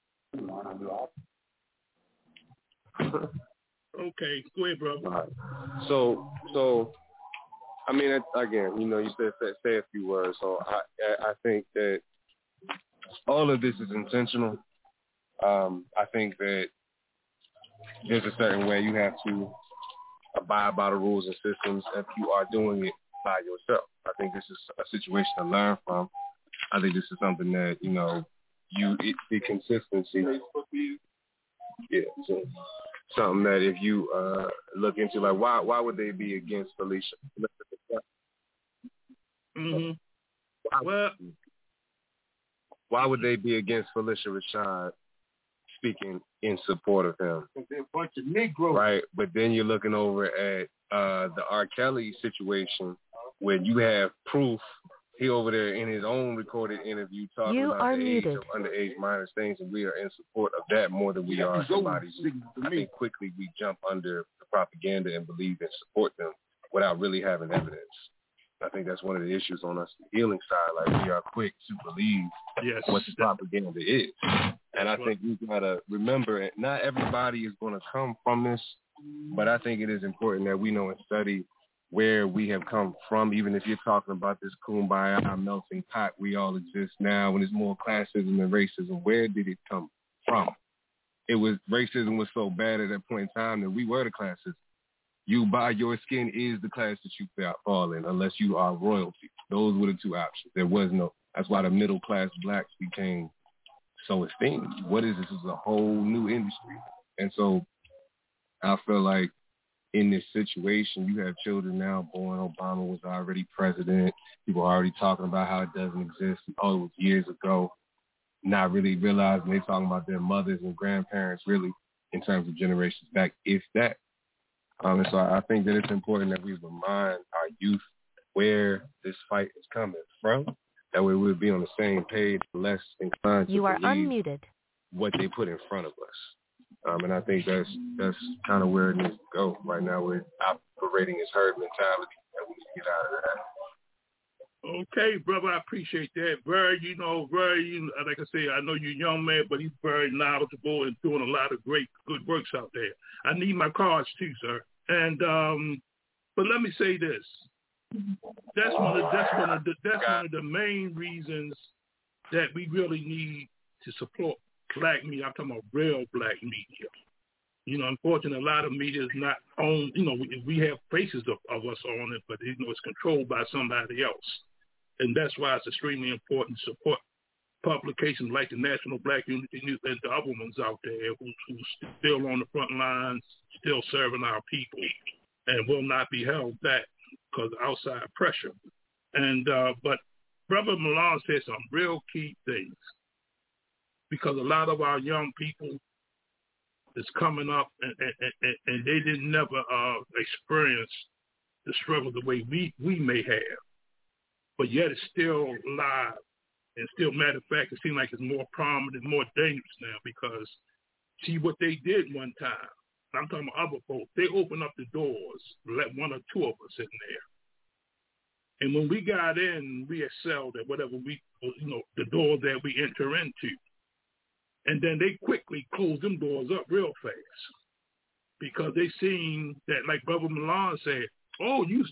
Okay, go ahead, bro. Right. So, I mean, again, you said say a few words. So I think that all of this is intentional. I think that there's a certain way you have to abide by the rules and systems if you are doing it by yourself. I think this is a situation to learn from. I think this is something that, the consistency. Yeah, so something that if you look into, like, why would they be against Felicia? Mm-hmm. Well, why would they be against Felicia Rashad speaking in support of him? They're a bunch of Negroes. Right, but then you're looking over at the R. Kelly situation where you have proof. He over there in his own recorded interview talking about the age of underage minors things, and we are in support of that more than we are somebody who I think quickly we jump under the propaganda and believe and support them without really having evidence. I think that's one of the issues on us, the healing side. Like, we are quick to believe what the propaganda is. And I think we've got to remember, not everybody is going to come from this, but I think it is important that we know and study where we have come from, even if you're talking about this kumbaya melting pot, we all exist now, when there's more classism and racism. Where did it come from? Racism was so bad at that point in time that we were the classes. You, by your skin, is the class that you fall in, unless you are royalty. Those were the two options. There was no. That's why the middle class blacks became so esteemed. What is this? This is a whole new industry. And so I feel like in this situation, you have children now born. Obama was already president. People are already talking about how it doesn't exist. Oh, it was years ago. Not really realizing they're talking about their mothers and grandparents, really, in terms of generations back, if that. And so I think that it's important that we remind our youth where this fight is coming from. That way we'll be on the same page, less inclined to believe what they put in front of us. And I think that's kind of where it needs to go. Right now we're operating as herd mentality, and we need to get out of that. Okay, brother, I appreciate that. Very, like I say, I know you're a young man, but he's very knowledgeable and doing a lot of great, good works out there. I need my cards too, sir. And but let me say this: that's one of the main reasons that we really need to support black media. I'm talking about real black media. Unfortunately, a lot of media is not owned. We have faces of us on it, but it's controlled by somebody else. And that's why it's extremely important to support publications like the National Black Unity News and the other ones out there who's still on the front lines, still serving our people, and will not be held back because of outside pressure. And but Brother Milan said some real key things, because a lot of our young people is coming up and they didn't never experience the struggle the way we may have. But yet it's still alive, and still, matter of fact, it seems like it's more prominent, more dangerous now, because see what they did one time. I'm talking about other folks. They opened up the doors, let one or two of us in there. And when we got in, we excelled at whatever the door that we enter into. And then they quickly closed them doors up real fast, because they seen that, like Brother Milan said, you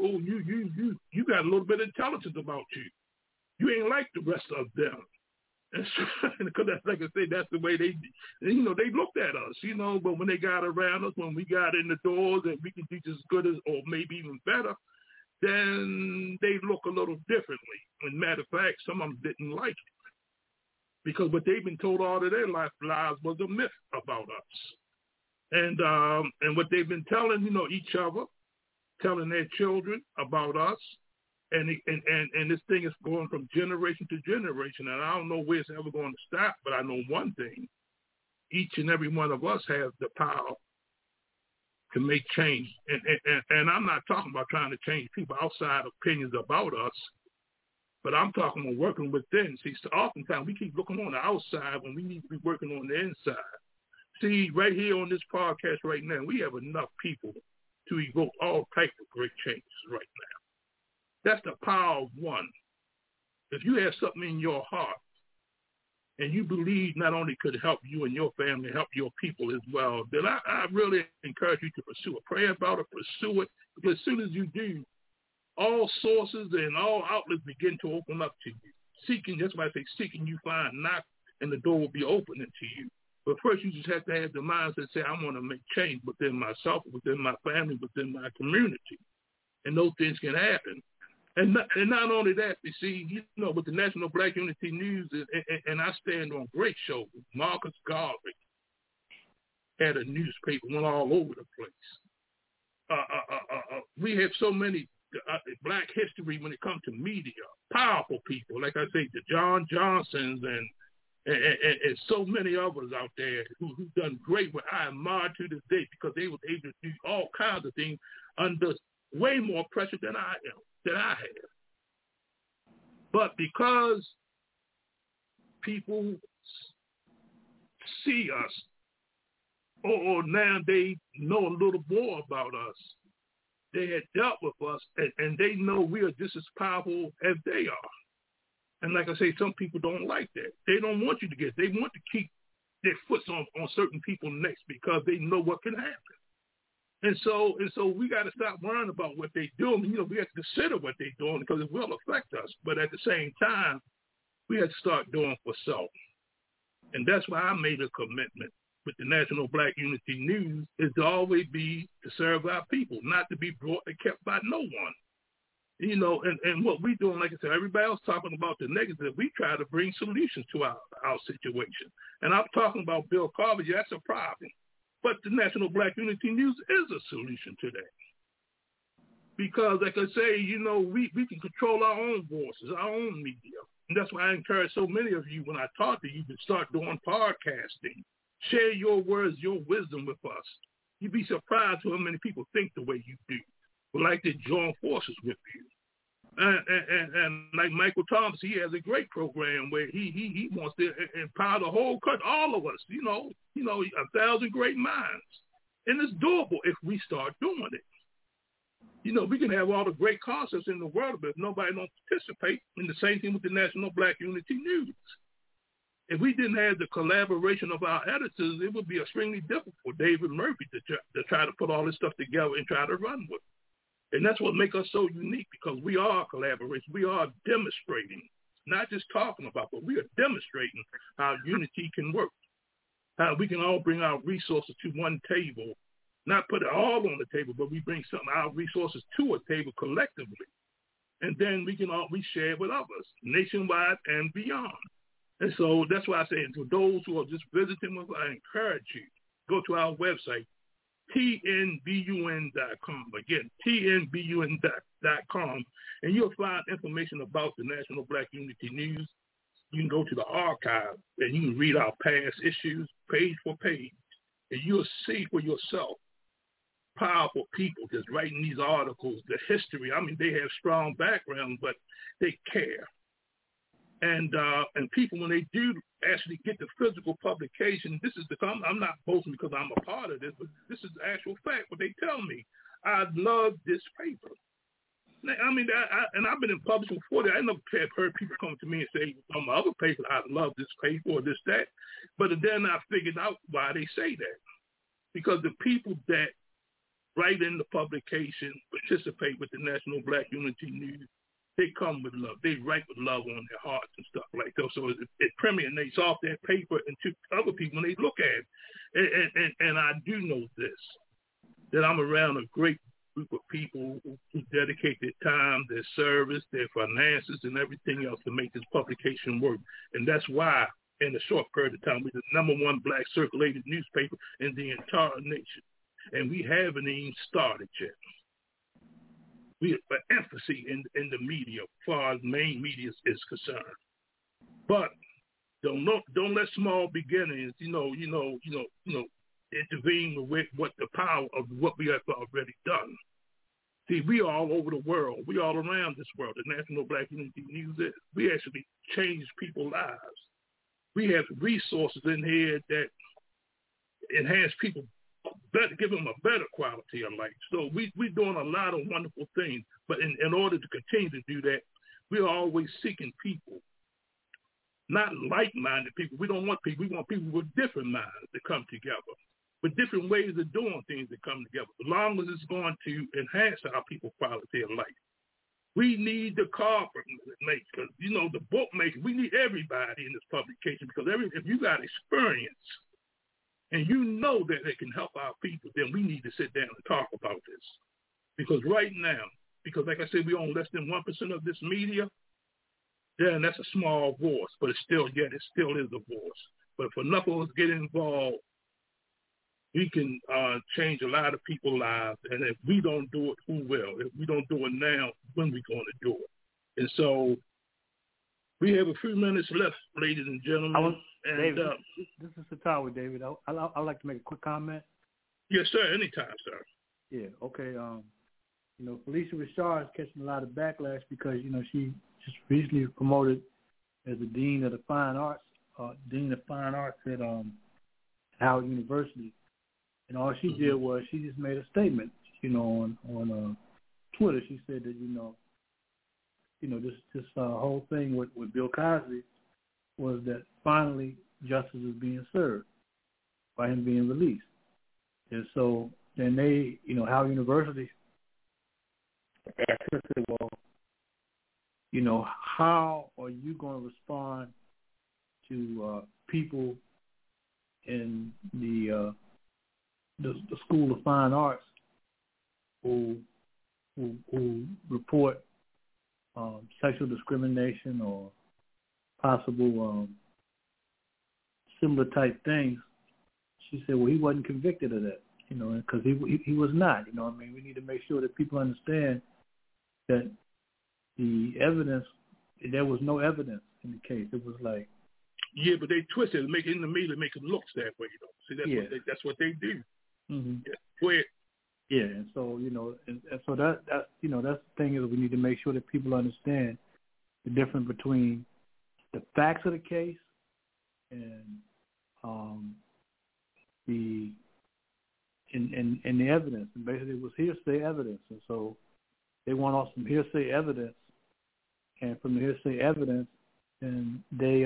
got a little bit of intelligence about you. You ain't like the rest of them. And so, because that's, like I say, that's the way they looked at us, but when they got around us, when we got in the doors and we can do just as good as, or maybe even better, then they look a little differently. And matter of fact, some of them didn't like it, because what they've been told all of their lives was a myth about us. And what they've been telling, each other, telling their children about us, and this thing is going from generation to generation, and I don't know where it's ever going to stop, but I know one thing: each and every one of us has the power to make change, and I'm not talking about trying to change people outside opinions about us, but I'm talking about working within. See, so oftentimes we keep looking on the outside when we need to be working on the inside. See, right here on this podcast right now, we have enough people to evoke all types of great changes right now. That's the power of one. if you have something in your heart and you believe not only could it help you and your family, help your people as well, then I really encourage you to pursue it. Pray about it, pursue it, because as soon as you do, all sources and all outlets begin to open up to you. Seeking, that's why I say seeking you find, knock, and the door will be opening to you. But first you just have to have the mindset say, I want to make change within myself, within my family, within my community. And those things can happen. And not only that, you see, you know, with the National Black Unity News, and I stand on great shoulders. Marcus Garvey had a newspaper, went all over the place. We have so many black history when it comes to media, powerful people, like I say, the John Johnsons and so many others out there who've done great work. I admire to this day because they were able to do all kinds of things under way more pressure than I have. But because people see us, or now they know a little more about us, they had dealt with us, and they know we are just as powerful as they are. And like I say, some people don't like that. They don't want you to get. They want to keep their foot on certain people's necks because they know what can happen. And so we got to stop worrying about what they're doing. You know, we have to consider what they're doing because it will affect us. But at the same time, we have to start doing for self. And that's why I made a commitment with the National Black Unity News is to always be to serve our people, not to be brought and kept by no one. You know, and what we're doing, like I said, everybody else talking about the negative, we try to bring solutions to our situation. And I'm talking about Bill Cosby, that's a problem. But the National Black Unity News is a solution to that. Because, like I say, you know, we can control our own voices, our own media. And that's why I encourage so many of you when I talk to you to start doing podcasting. Share your words, your wisdom with us. You'd be surprised how many people think the way you do. Would like to join forces with you. And like Michael Thomas, he has a great program where he wants to empower the whole country, all of us, you know, 1,000 great minds. And it's doable if we start doing it. You know, we can have all the great concepts in the world, but if nobody don't participate, and the same thing with the National Black Unity News. If we didn't have the collaboration of our editors, it would be extremely difficult for David Murphy to try to put all this stuff together and try to run with it. And that's what makes us so unique, because we are collaboration. We are demonstrating, not just talking about, but we are demonstrating how unity can work, how we can all bring our resources to one table, not put it all on the table, but we bring some of our resources to a table collectively. And then we share it with others, nationwide and beyond. And so that's why I say, to those who are just visiting with us, I encourage you, go to our website, tnbun.com. Again, tnbun.com, and you'll find information about the National Black Unity News. You can go to the archive, and you can read our past issues page for page, and you'll see for yourself powerful people just writing these articles, the history. I mean, they have strong background, but they care. And people, when they do actually get the physical publication, this is I'm not boasting because I'm a part of this, but this is the actual fact. What they tell me, I love this paper. I mean, I've been in publishing before that. I never have heard people come to me and say, on my other paper, I love this paper or this, that. But then I figured out why they say that. Because the people that write in the publication, participate with the National Black Unity News, they come with love. They write with love on their hearts and stuff like that. So it permeates off that paper into other people when they look at it. And I do know this, that I'm around a great group of people who dedicate their time, their service, their finances, and everything else to make this publication work. And that's why, in a short period of time, we're the #1 black circulated newspaper in the entire nation. And we haven't even started yet. We have an emphasis in the media, as far as main media is concerned. But don't let small beginnings, intervene with what the power of what we have already done. See, we are all over the world. We all around this world. The National Black Unity News is. We actually change people's lives. We have resources in here that enhance people, give them a better quality of life. So we're doing a lot of wonderful things. But in order to continue to do that, we're always seeking people, not like-minded people. We don't want people. We want people with different minds to come together, with different ways of doing things to come together, as long as it's going to enhance our people's quality of life. We need the carpenters, the bookmakers. We need everybody in this publication, because if you got experience and you know that it can help our people, then we need to sit down and talk about this. Because right now, because like I said, we own less than 1% of this media, then that's a small voice, but it still is a voice. But if enough of us get involved, we can change a lot of people's lives. And if we don't do it, who will? If we don't do it now, when are we going to do it? And so we have a few minutes left, ladies and gentlemen. David, this is Satawi, David. I'd like to make a quick comment. Yes, sir. Anytime, sir. Yeah, okay. Felicia Rashard is catching a lot of backlash because, she just recently promoted as the Dean of the Fine Arts, at Howard University. And all she did was she just made a statement, on Twitter. She said that, this whole thing with Bill Cosby was that finally justice is being served by him being released. And so then they, Howard University asked her, well, how are you going to respond to people in the School of Fine Arts who report sexual discrimination or possible similar type things? She said, well, he wasn't convicted of that, because he was not. We need to make sure that people understand that the evidence, there was no evidence in the case. It was like, yeah, but they twist it, make it in the media, make it look that way. See, that's what they do. Mm-hmm. Yeah. Go ahead. Yeah, and so and so that's the thing is we need to make sure that people understand the difference between the facts of the case and the evidence. And basically, it was hearsay evidence, and so they want off some hearsay evidence, and from the hearsay evidence, and they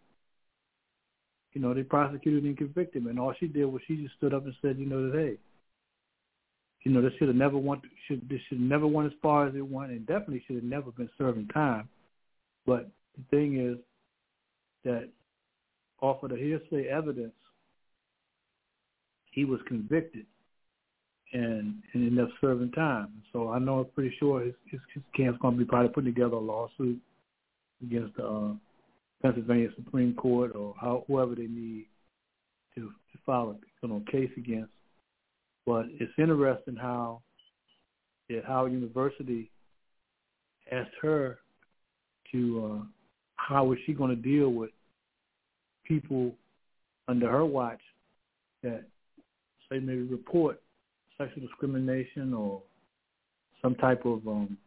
they prosecuted and convicted him. And all she did was she just stood up and said, that hey, this should have never went as far as it went, and definitely should have never been serving time. But the thing is that off of the hearsay evidence, he was convicted and ended up serving time. So I know I'm pretty sure his camp's going to be probably putting together a lawsuit against the Pennsylvania Supreme Court or whoever they need to file a case against. But it's interesting how Howard University asked her to how was she going to deal with people under her watch that say maybe report sexual discrimination or some type of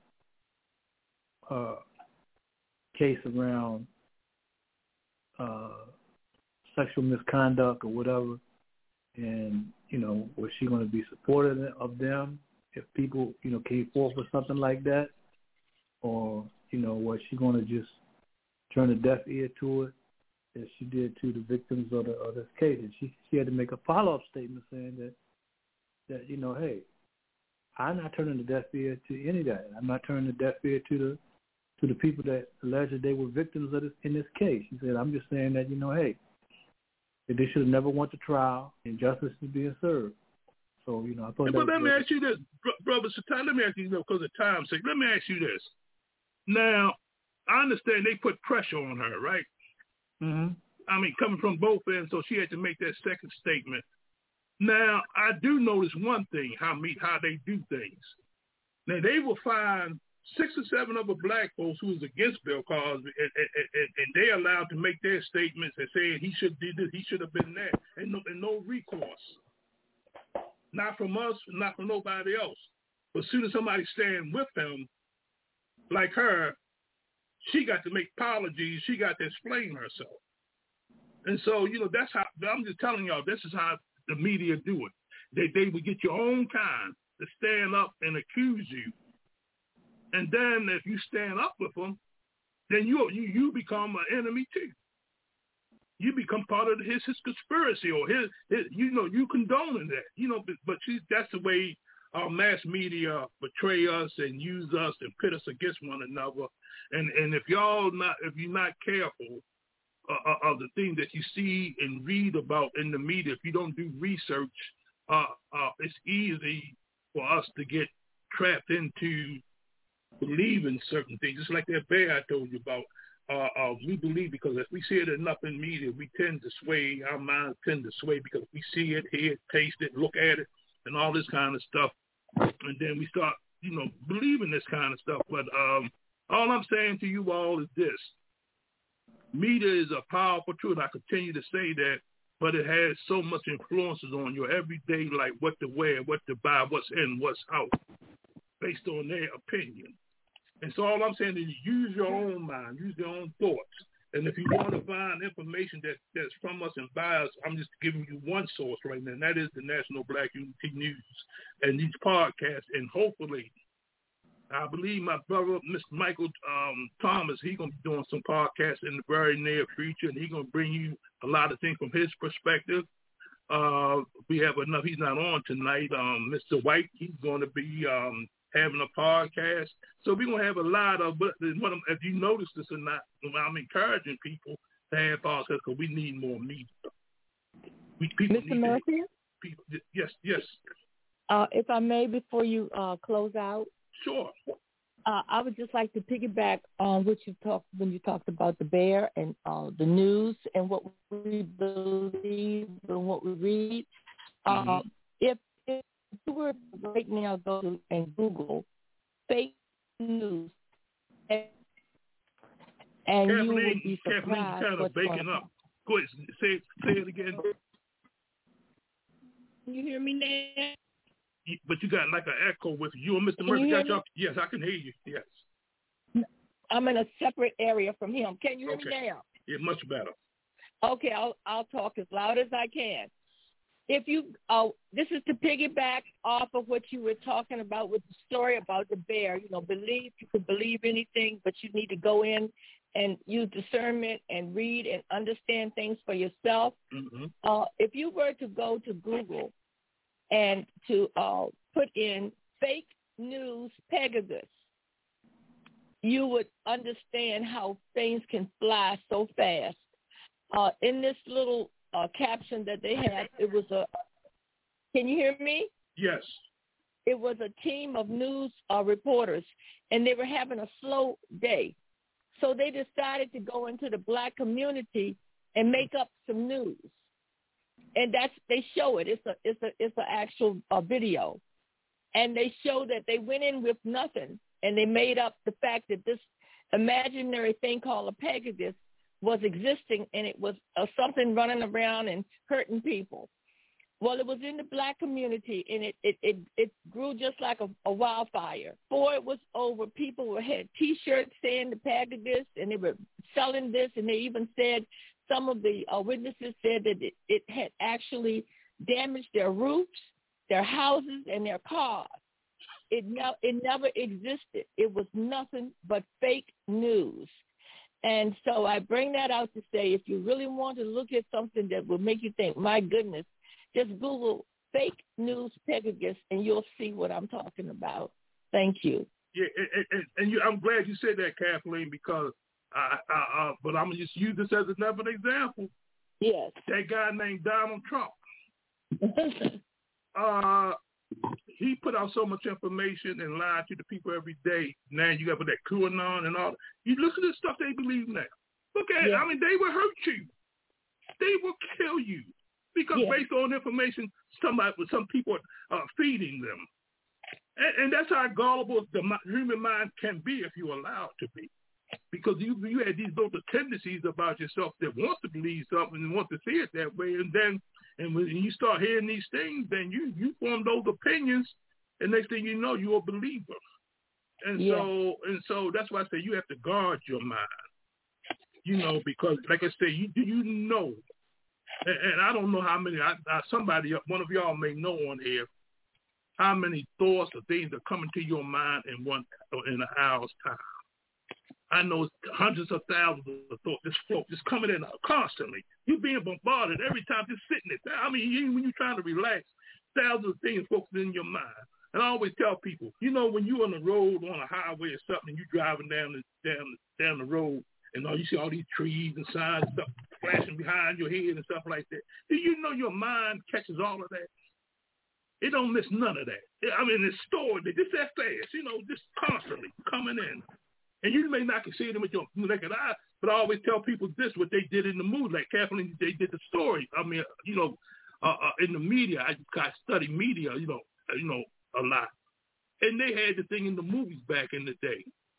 case around sexual misconduct or whatever, and was she going to be supportive of them if people came forth with something like that, or was she going to just turn a deaf ear to it as she did to the victims of this case? And she had to make a follow-up statement saying that hey, I'm not turning a deaf ear to any of that. I'm not turning a deaf ear to the people that alleged they were victims of this in this case. She said, I'm just saying that hey, that they should have never went to trial and justice is being served. So I thought. But let me ask you this, Brother Satan. Let me ask you because of time's sake. Let me ask you this. Now, I understand they put pressure on her, right? Mm-hmm. I mean, coming from both ends, so she had to make that second statement. Now, I do notice one thing, how they do things. Now, they will find 6 or 7 other black folks who was against Bill Cosby, and they're allowed to make their statements and say he should do this, he should have been that, and no recourse. Not from us, not from nobody else. But as soon as somebody stand with him, like her, she got to make apologies. She got to explain herself. And so, that's how, I'm just telling y'all, this is how the media do it. They would get your own kind to stand up and accuse you. And then if you stand up with them, then you become an enemy too. You become part of his conspiracy, or his you condoning that, but that's the way our mass media betray us and use us and pit us against one another. And if you're not careful of the things that you see and read about in the media, if you don't do research, it's easy for us to get trapped into believing certain things. Just like that bear I told you about. We believe because if we see it enough in media, we tend to sway, our minds tend to sway because we see it, hear it, taste it, look at it, and all this kind of stuff. And then we start, believing this kind of stuff. But all I'm saying to you all is this. Media is a powerful tool. I continue to say that, but it has so much influences on your everyday, like what to wear, what to buy, what's in, what's out, based on their opinion. And so all I'm saying is use your own mind, use your own thoughts. And if you want to find information that's from us and by us, I'm just giving you one source right now, and that is the National Black Unity News and these podcasts. And hopefully, I believe my brother, Mr. Michael Thomas, he's going to be doing some podcasts in the very near future, and he's going to bring you a lot of things from his perspective. We have enough. He's not on tonight. Mr. White, he's going to be having a podcast. So we're going to have a lot of, but if you notice this or not, I'm encouraging people to have podcasts because we need more media. Mr. Murphy? Yes. If I may, before you close out. Sure. I would just like to piggyback on what you talked when you talked about the bear and the news and what we believe and what we read. If you were right now go and Google fake news, and Kathleen, you would be surprised. Kathleen's kind of baking up. Go ahead, say it again. Can you hear me now? But you got like an echo with you and Mr. Murphy. Yes, I can hear you. Yes. I'm in a separate area from him. Can you hear me now? Yeah, much better. Okay, I'll talk as loud as I can. If you, this is to piggyback off of what you were talking about with the story about the bear. You can believe anything, but you need to go in and use discernment and read and understand things for yourself. If you were to go to Google and to put in fake news Pegasus, you would understand how things can fly so fast. In this little caption that they had, it was can you hear me? Yes. It was a team of news reporters, and they were having a slow day. So they decided to go into the black community and make up some news. And they show it. It's an actual video, and they show that they went in with nothing, and they made up the fact that this imaginary thing called a Pegasus was existing, and it was something running around and hurting people. Well, it was in the black community, and it grew just like a wildfire. Before it was over, people had T-shirts saying the Pegasus, and they were selling this, and they even said. Some of the witnesses said that it had actually damaged their roofs, their houses, and their cars. It never existed. It was nothing but fake news. And so I bring that out to say if you really want to look at something that will make you think, my goodness, just Google fake news Pegasus, and you'll see what I'm talking about. Thank you. Yeah, and I'm glad you said that, Kathleen, because but I'm going to just use this as another example. Yes. That guy named Donald Trump. He put out so much information and lied to the people every day. Now you got that QAnon and all. You listen to the stuff they believe now. Look at it. I mean, they will hurt you. They will kill you. Because based on information some people are feeding them. And that's how gullible the human mind can be if you allow it to be. Because you had these little tendencies about yourself that want to believe something and want to see it that way, and when you start hearing these things, then you form those opinions, and next thing you know, you're a believer. And so that's why I say you have to guard your mind, because like I say, you know, and I don't know how many. One of y'all may know on here how many thoughts or things are coming to your mind in an hour's time. I know hundreds of thousands of thoughts just coming in constantly. You're being bombarded every time, just sitting there. I mean, even when you're trying to relax, thousands of things focusing in your mind. And I always tell people, when you're on the road, on a highway or something, and you're driving down the road, and you see all these trees and signs and stuff flashing behind your head and stuff like that. Do you know your mind catches all of that? It don't miss none of that. I mean, it's stored there just that fast, just constantly coming in. And you may not see them with your naked eye, but I always tell people this, what they did in the movie. Like Kathleen, they did the story. I mean, in the media, I study media, a lot. And they had the thing in the movies back in the day.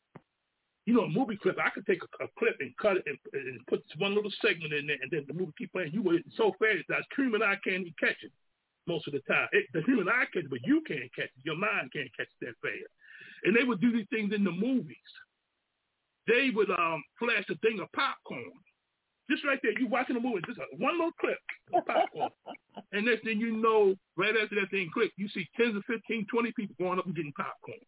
A movie clip, I could take a clip and cut it and put one little segment in there, and then the movie keep playing. You were so fast that human eye can't even catch it most of the time. The human eye catch it, but you can't catch it. Your mind can't catch it that fast. And they would do these things in the movies. They would flash a thing of popcorn. Just right there, you watching a movie, just one little clip of popcorn. And next thing you know, right after that thing click, you see 10 to 15, 20 people going up and getting popcorn.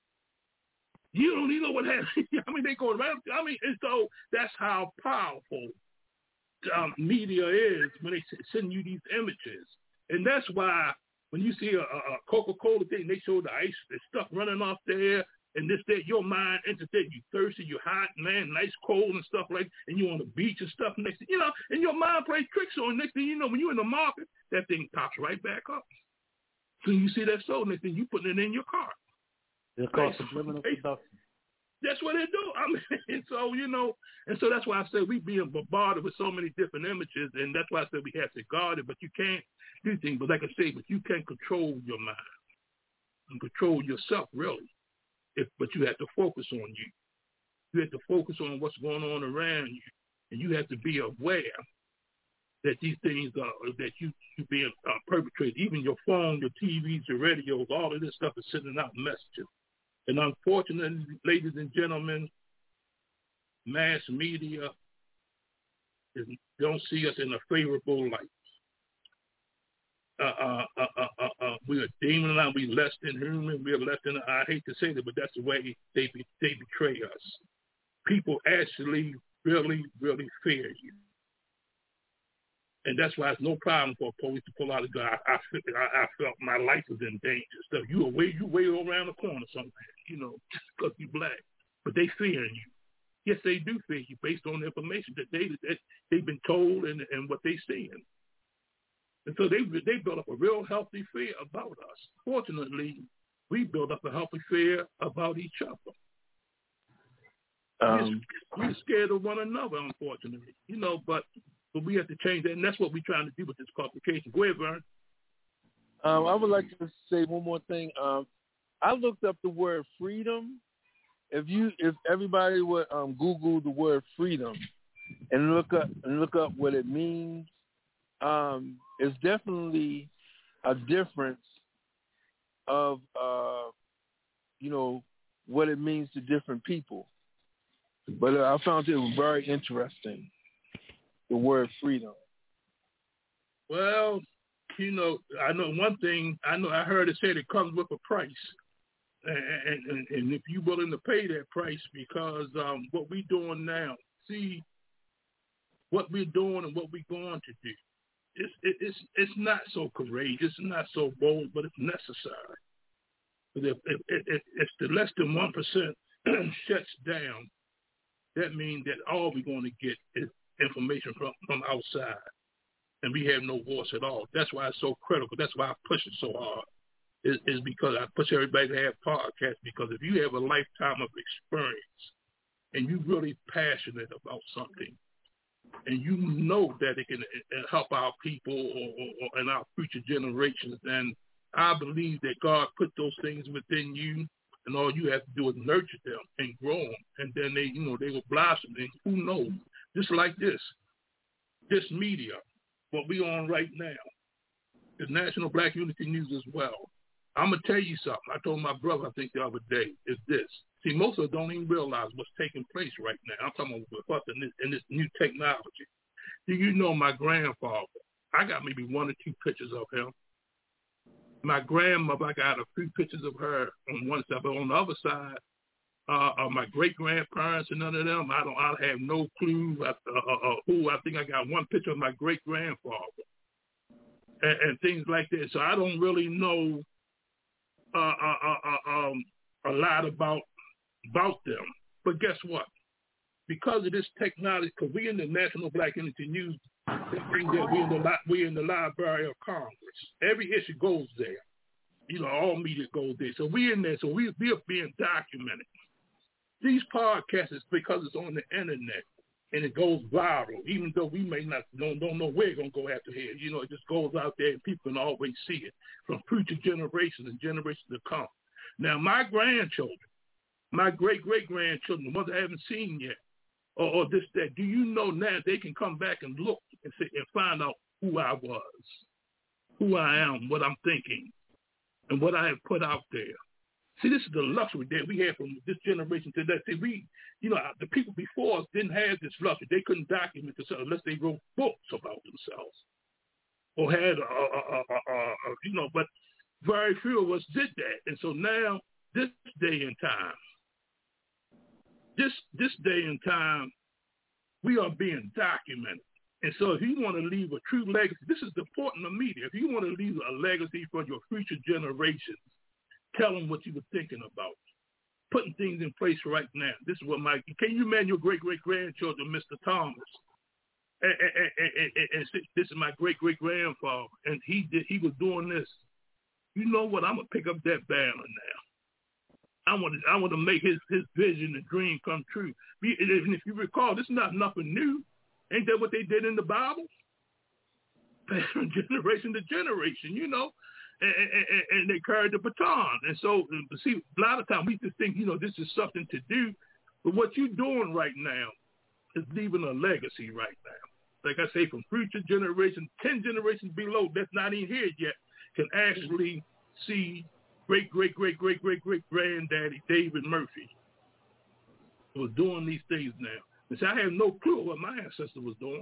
You don't even know what happened. I mean, they going right up. I mean, and so that's how powerful media is when they send you these images. And that's why when you see a Coca-Cola thing, they show the ice, the stuff running off there, and this, that, your mind enters there. You thirsty, you hot, man, nice cold and stuff like, and you on the beach and stuff next thing, and your mind plays tricks on. Next thing you know, when you're in the market, that thing pops right back up. So you see that sold, next thing you putting it in your car. It's called subliminal production. That's what they do. I mean, so, and so that's why I said we being bombarded with so many different images, and that's why I said we have to guard it, but you can't do things. But like I say, but you can't control your mind and control yourself, really. But you have to focus on you. You have to focus on what's going on around you, and you have to be aware that these things that you being perpetrated. Even your phone, your TVs, your radios, all of this stuff is sending out messages. And unfortunately, ladies and gentlemen, mass media don't see us in a favorable light. We are demonized. We less than human. We are less than. I hate to say that, but that's the way they betray us. People actually really, really fear you, and that's why it's no problem for police to pull out a gun. I felt my life was in danger. So you way around the corner somewhere, because you're black, but they fearing you. Yes, they do fear you based on the information that they've been told and what they seeing. And so they built up a real healthy fear about us. Fortunately, we built up a healthy fear about each other. We're scared of one another, unfortunately. But we have to change that, and that's what we're trying to do with this publication. Go ahead, Vern. I would like to say one more thing. I looked up the word freedom. If everybody would Google the word freedom and look up what it means, it's definitely a difference of what it means to different people. But I found it very interesting, the word freedom. Well, I know one thing. I heard it said it comes with a price, and if you're willing to pay that price, because what we're doing now, see, what we're doing and what we're going to do, it's not so courageous, not so bold, but it's necessary. But if the less than 1% shuts down, that means that all we're going to get is information from outside, and we have no voice at all. That's why it's so critical. That's why I push it so hard. Is because I push everybody to have podcasts, because if you have a lifetime of experience and you're really passionate about something, and you know that it can help our people or and our future generations, then I believe that God put those things within you, and all you have to do is nurture them and grow them, and then they will blossom. And who knows? Just like this media, what we on right now, the National Black Unity News as well. I'm going to tell you something. I told my brother, I think the other day, is this. See, most of us don't even realize what's taking place right now. I'm talking about in this new technology. Do you know my grandfather? I got maybe 1 or 2 pictures of him. My grandmother, I got a few pictures of her on one side, but on the other side, my great-grandparents and none of them. I have no clue who. I think I got one picture of my great-grandfather and things like that. So I don't really know a lot about them. But guess what? Because of this technology, because we in the National Black Unity News, they think that we in the Library of Congress. Every issue goes there. You know, all media goes there. So we in there. So we're being documented. These podcasts is because it's on the internet and it goes viral, even though we may not don't know where it's gonna go after here. You know, it just goes out there and people can always see it from future generations and generations to come. Now, my grandchildren, my great-great-grandchildren, the ones I haven't seen yet, or this, that, do you know now they can come back and look and see, and find out who I was, who I am, what I'm thinking, and what I have put out there. See, this is the luxury that we have from this generation to that. See, the people before us didn't have this luxury. They couldn't document themselves unless they wrote books about themselves or had, but very few of us did that. And so now, this day and time, we are being documented. And so if you want to leave a true legacy, this is the important of media. If you want to leave a legacy for your future generations, tell them what you were thinking about. Putting things in place right now. This is what can you imagine your great-great-grandchildren, Mr. Thomas? And this is my great-great-grandfather, and he was doing this. You know what? I'm going to pick up that banner now. I want to make his vision and dream come true. And if you recall, this is not nothing new. Ain't that what they did in the Bible? From generation to generation, you know. And they carried the baton. And so, see, a lot of times we just think, this is something to do. But what you're doing right now is leaving a legacy right now. Like I say, from future generations, 10 generations below, that's not even here yet, can actually see great-great-great-great-great-great-granddaddy David Murphy was doing these things now. And see, I have no clue what my ancestor was doing.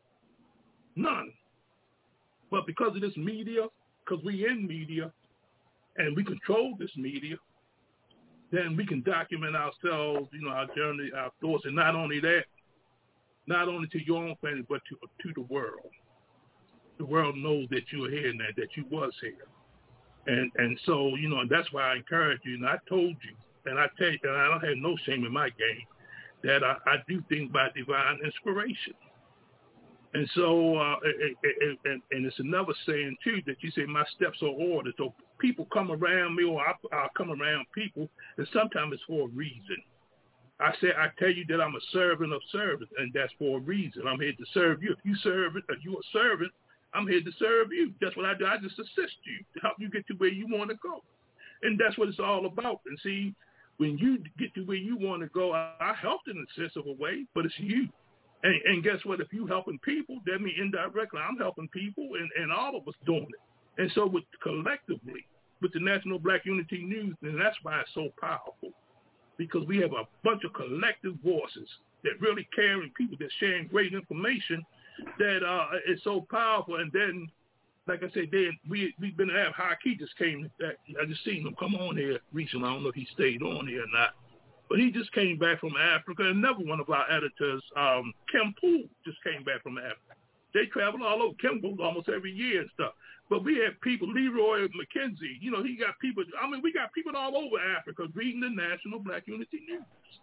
None. But because of this media, because we in media and we control this media, then we can document ourselves, our journey, our thoughts, and not only that, not only to your own family, but to the world. The world knows that you are here now, that you was here. And so, and that's why I encourage you, and I told you, and I tell you, and I don't have no shame in my game, that I do things by divine inspiration. And so, and it's another saying, too, that you say, my steps are ordered. So people come around me, or I come around people, and sometimes it's for a reason. I tell you that I'm a servant of servants, and that's for a reason. I'm here to serve you. If you're a servant, I'm here to serve you. That's what I do. I just assist you to help you get to where you want to go. And that's what it's all about. And see, when you get to where you want to go, I helped in a sense of a way, but it's you. And guess what? If you helping people, that means indirectly I'm helping people, and all of us doing it. And so collectively, with the National Black Unity News, and that's why it's so powerful, because we have a bunch of collective voices that really caring people that sharing great information that is so powerful. And then, like I said, we've been to have Haki just came. I just seen him come on here recently. I don't know if he stayed on here or not. But he just came back from Africa. Another one of our editors, Kim Poole, just came back from Africa. They travel all over. Kim goes almost every year and stuff. But we have people, Leroy McKenzie, he got people, we got people all over Africa reading the National Black Unity News.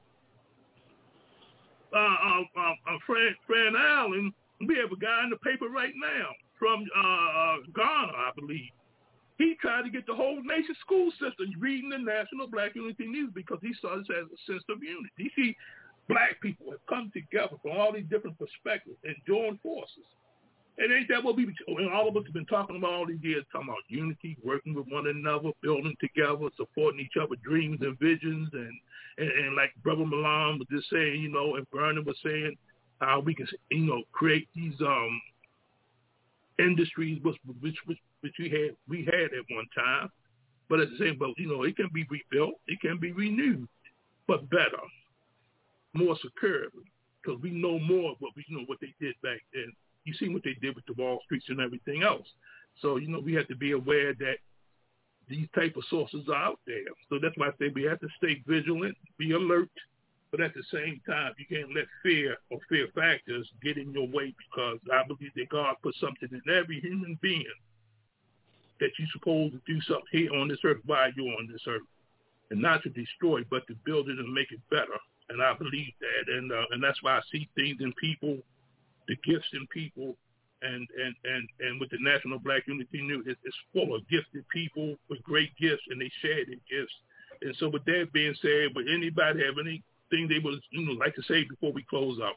Fran Allen, we have a guy in the paper right now from Ghana, I believe. He tried to get the whole nation school system reading the National Black Unity News because he saw this as a sense of unity. You see, black people have come together from all these different perspectives and joined forces. And ain't that what all of us have been talking about all these years, talking about unity, working with one another, building together, supporting each other, dreams and visions, and like Brother Milan was just saying, and Vernon was saying, how we can, create these industries which we had at one time, but at the same, it can be rebuilt, it can be renewed, but better, more securely, because we know more of what they did back then. You see what they did with the Wall Streets and everything else. So we have to be aware that these type of sources are out there. So that's why I say we have to stay vigilant, be alert, but at the same time, you can't let fear or fear factors get in your way, because I believe that God put something in every human being that you're supposed to do something here on this earth while you're on this earth, and not to destroy, but to build it and make it better. And I believe that, and that's why I see things in people, the gifts in people, and with the National Black Unity News, it's full of gifted people with great gifts, and they share their gifts. And so with that being said, would anybody have anything they would like to say before we close out?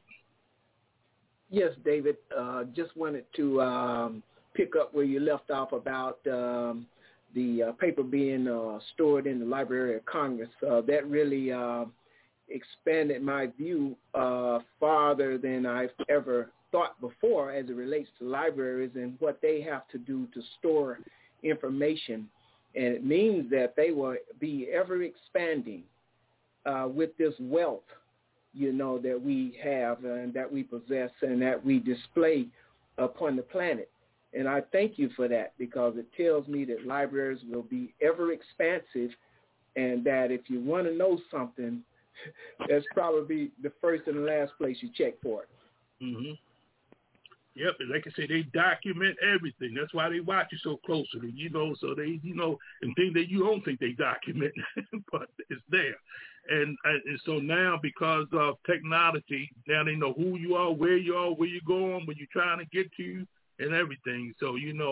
Yes, David. Just wanted to pick up where you left off about the paper being stored in the Library of Congress. That really expanded my view farther than I've ever thought before as it relates to libraries and what they have to do to store information. And it means that they will be ever expanding with this wealth, that we have and that we possess and that we display upon the planet. And I thank you for that, because it tells me that libraries will be ever expansive, and that if you want to know something, that's probably the first and the last place you check for it. Mm-hmm. Yep, and like I say, they document everything. That's why they watch you so closely, so they, and things that you don't think they document, but it's there. And so now, because of technology, now they know who you are, where you're going, where you're trying to get to, and everything. So,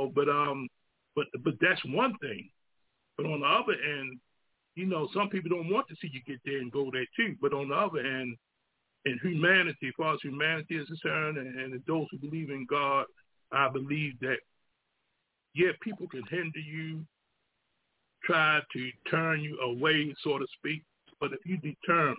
but that's one thing. But on the other end, some people don't want to see you get there and go there too. But on the other end, in humanity, as far as humanity is concerned, and those who believe in God, I believe that, people can hinder you, try to turn you away, so to speak. But if you determine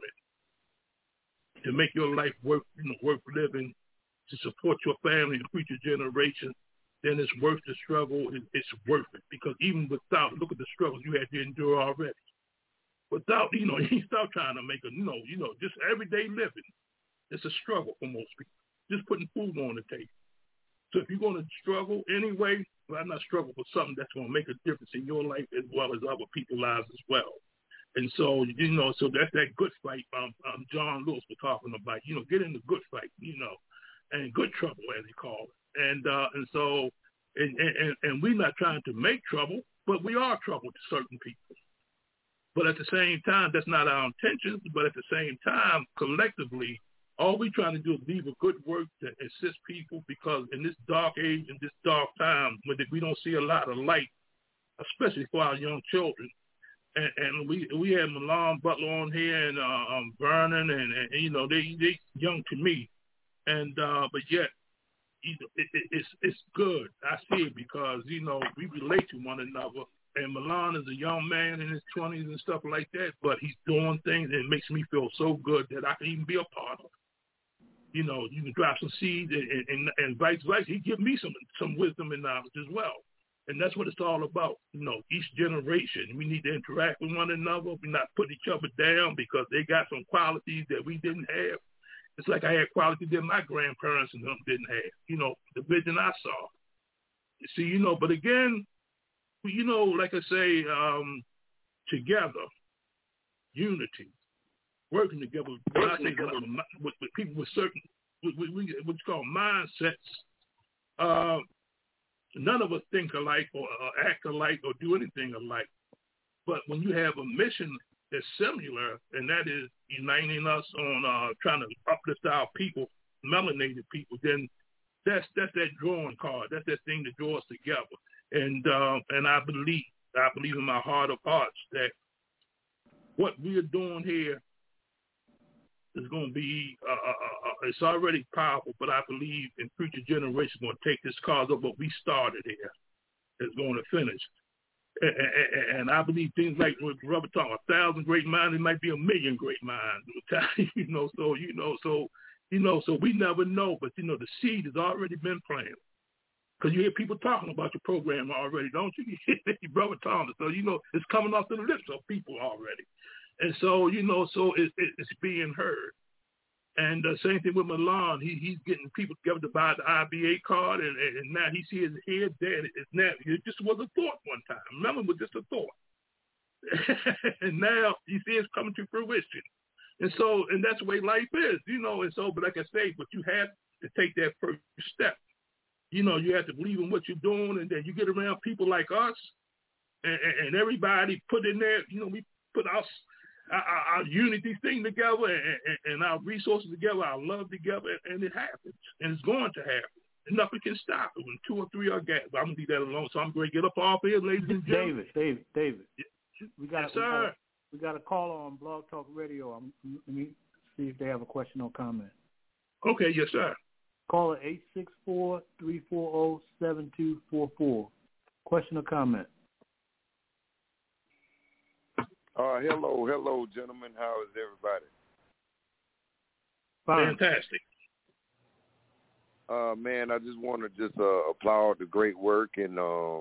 to make your life worth living, to support your family and future generations, then it's worth the struggle. It's worth it, because even without, look at the struggles you had to endure already. Without, you stop trying to make just everyday living. It's a struggle for most people. Just putting food on the table. So if you're going to struggle anyway, why not struggle for something that's going to make a difference in your life as well as other people's lives as well? And so, so that's that good fight John Lewis was talking about. Get in the good fight, and good trouble, as they call it. And so we're not trying to make trouble, but we are trouble to certain people. But at the same time, that's not our intention. But at the same time, collectively, all we're trying to do is leave a good work to assist people, because in this dark age, in this dark time, when we don't see a lot of light, especially for our young children. And we had Milan Butler on here, and Vernon, and they young to me, and but yet it's good. I see it because we relate to one another. And Milan is a young man in his 20s and stuff like that, but he's doing things that makes me feel so good that I can even be a part of. You can drop some seeds and vice versa. He give me some wisdom and knowledge as well. And that's what it's all about. Each generation, we need to interact with one another. We're not putting each other down because they got some qualities that we didn't have. It's like I had qualities that my grandparents and them didn't have. The vision I saw. See, but again, like I say, together, unity, working together. When I say with people with certain, what's called mindsets, none of us think alike or act alike or do anything alike. But when you have a mission that's similar, and that is uniting us on trying to uplift our people, melanated people, then that's that drawing card. That's that thing that draws us together. And I believe in my heart of hearts that what we are doing here is going to be, it's already powerful, but I believe in future generations going to take this cause of what we started here. It's going to finish. And I believe things like what Robert talking, 1,000 great minds, it might be 1,000,000 great minds. So we never know, but the seed has already been planted. Because you hear people talking about your program already, don't you? Your brother Thomas. So, it's coming off the lips of people already. And so, so it's being heard. And same thing with Milan. He's getting people together to buy the IBA card, and now he sees his head dead. It's now, it just was a thought one time. Remember, it was just a thought. And now you see it's coming to fruition. And that's the way life is, but like I say, but you have to take that first step. You have to believe in what you're doing, and then you get around people like us, and everybody put in there, we put our unity thing together and our resources together, our love together, and it happens. And it's going to happen. And nothing can stop it when 2 or 3 are gathered. I'm going to leave that alone. So I'm going to get up off here, ladies and gentlemen. David. We got a caller on Blog Talk Radio. Let me see if they have a question or comment. Okay, yes, sir. Caller 864-340-7244. Question or comment? Hello, gentlemen. How is everybody? Fine. Fantastic. Man, I just want to applaud the great work and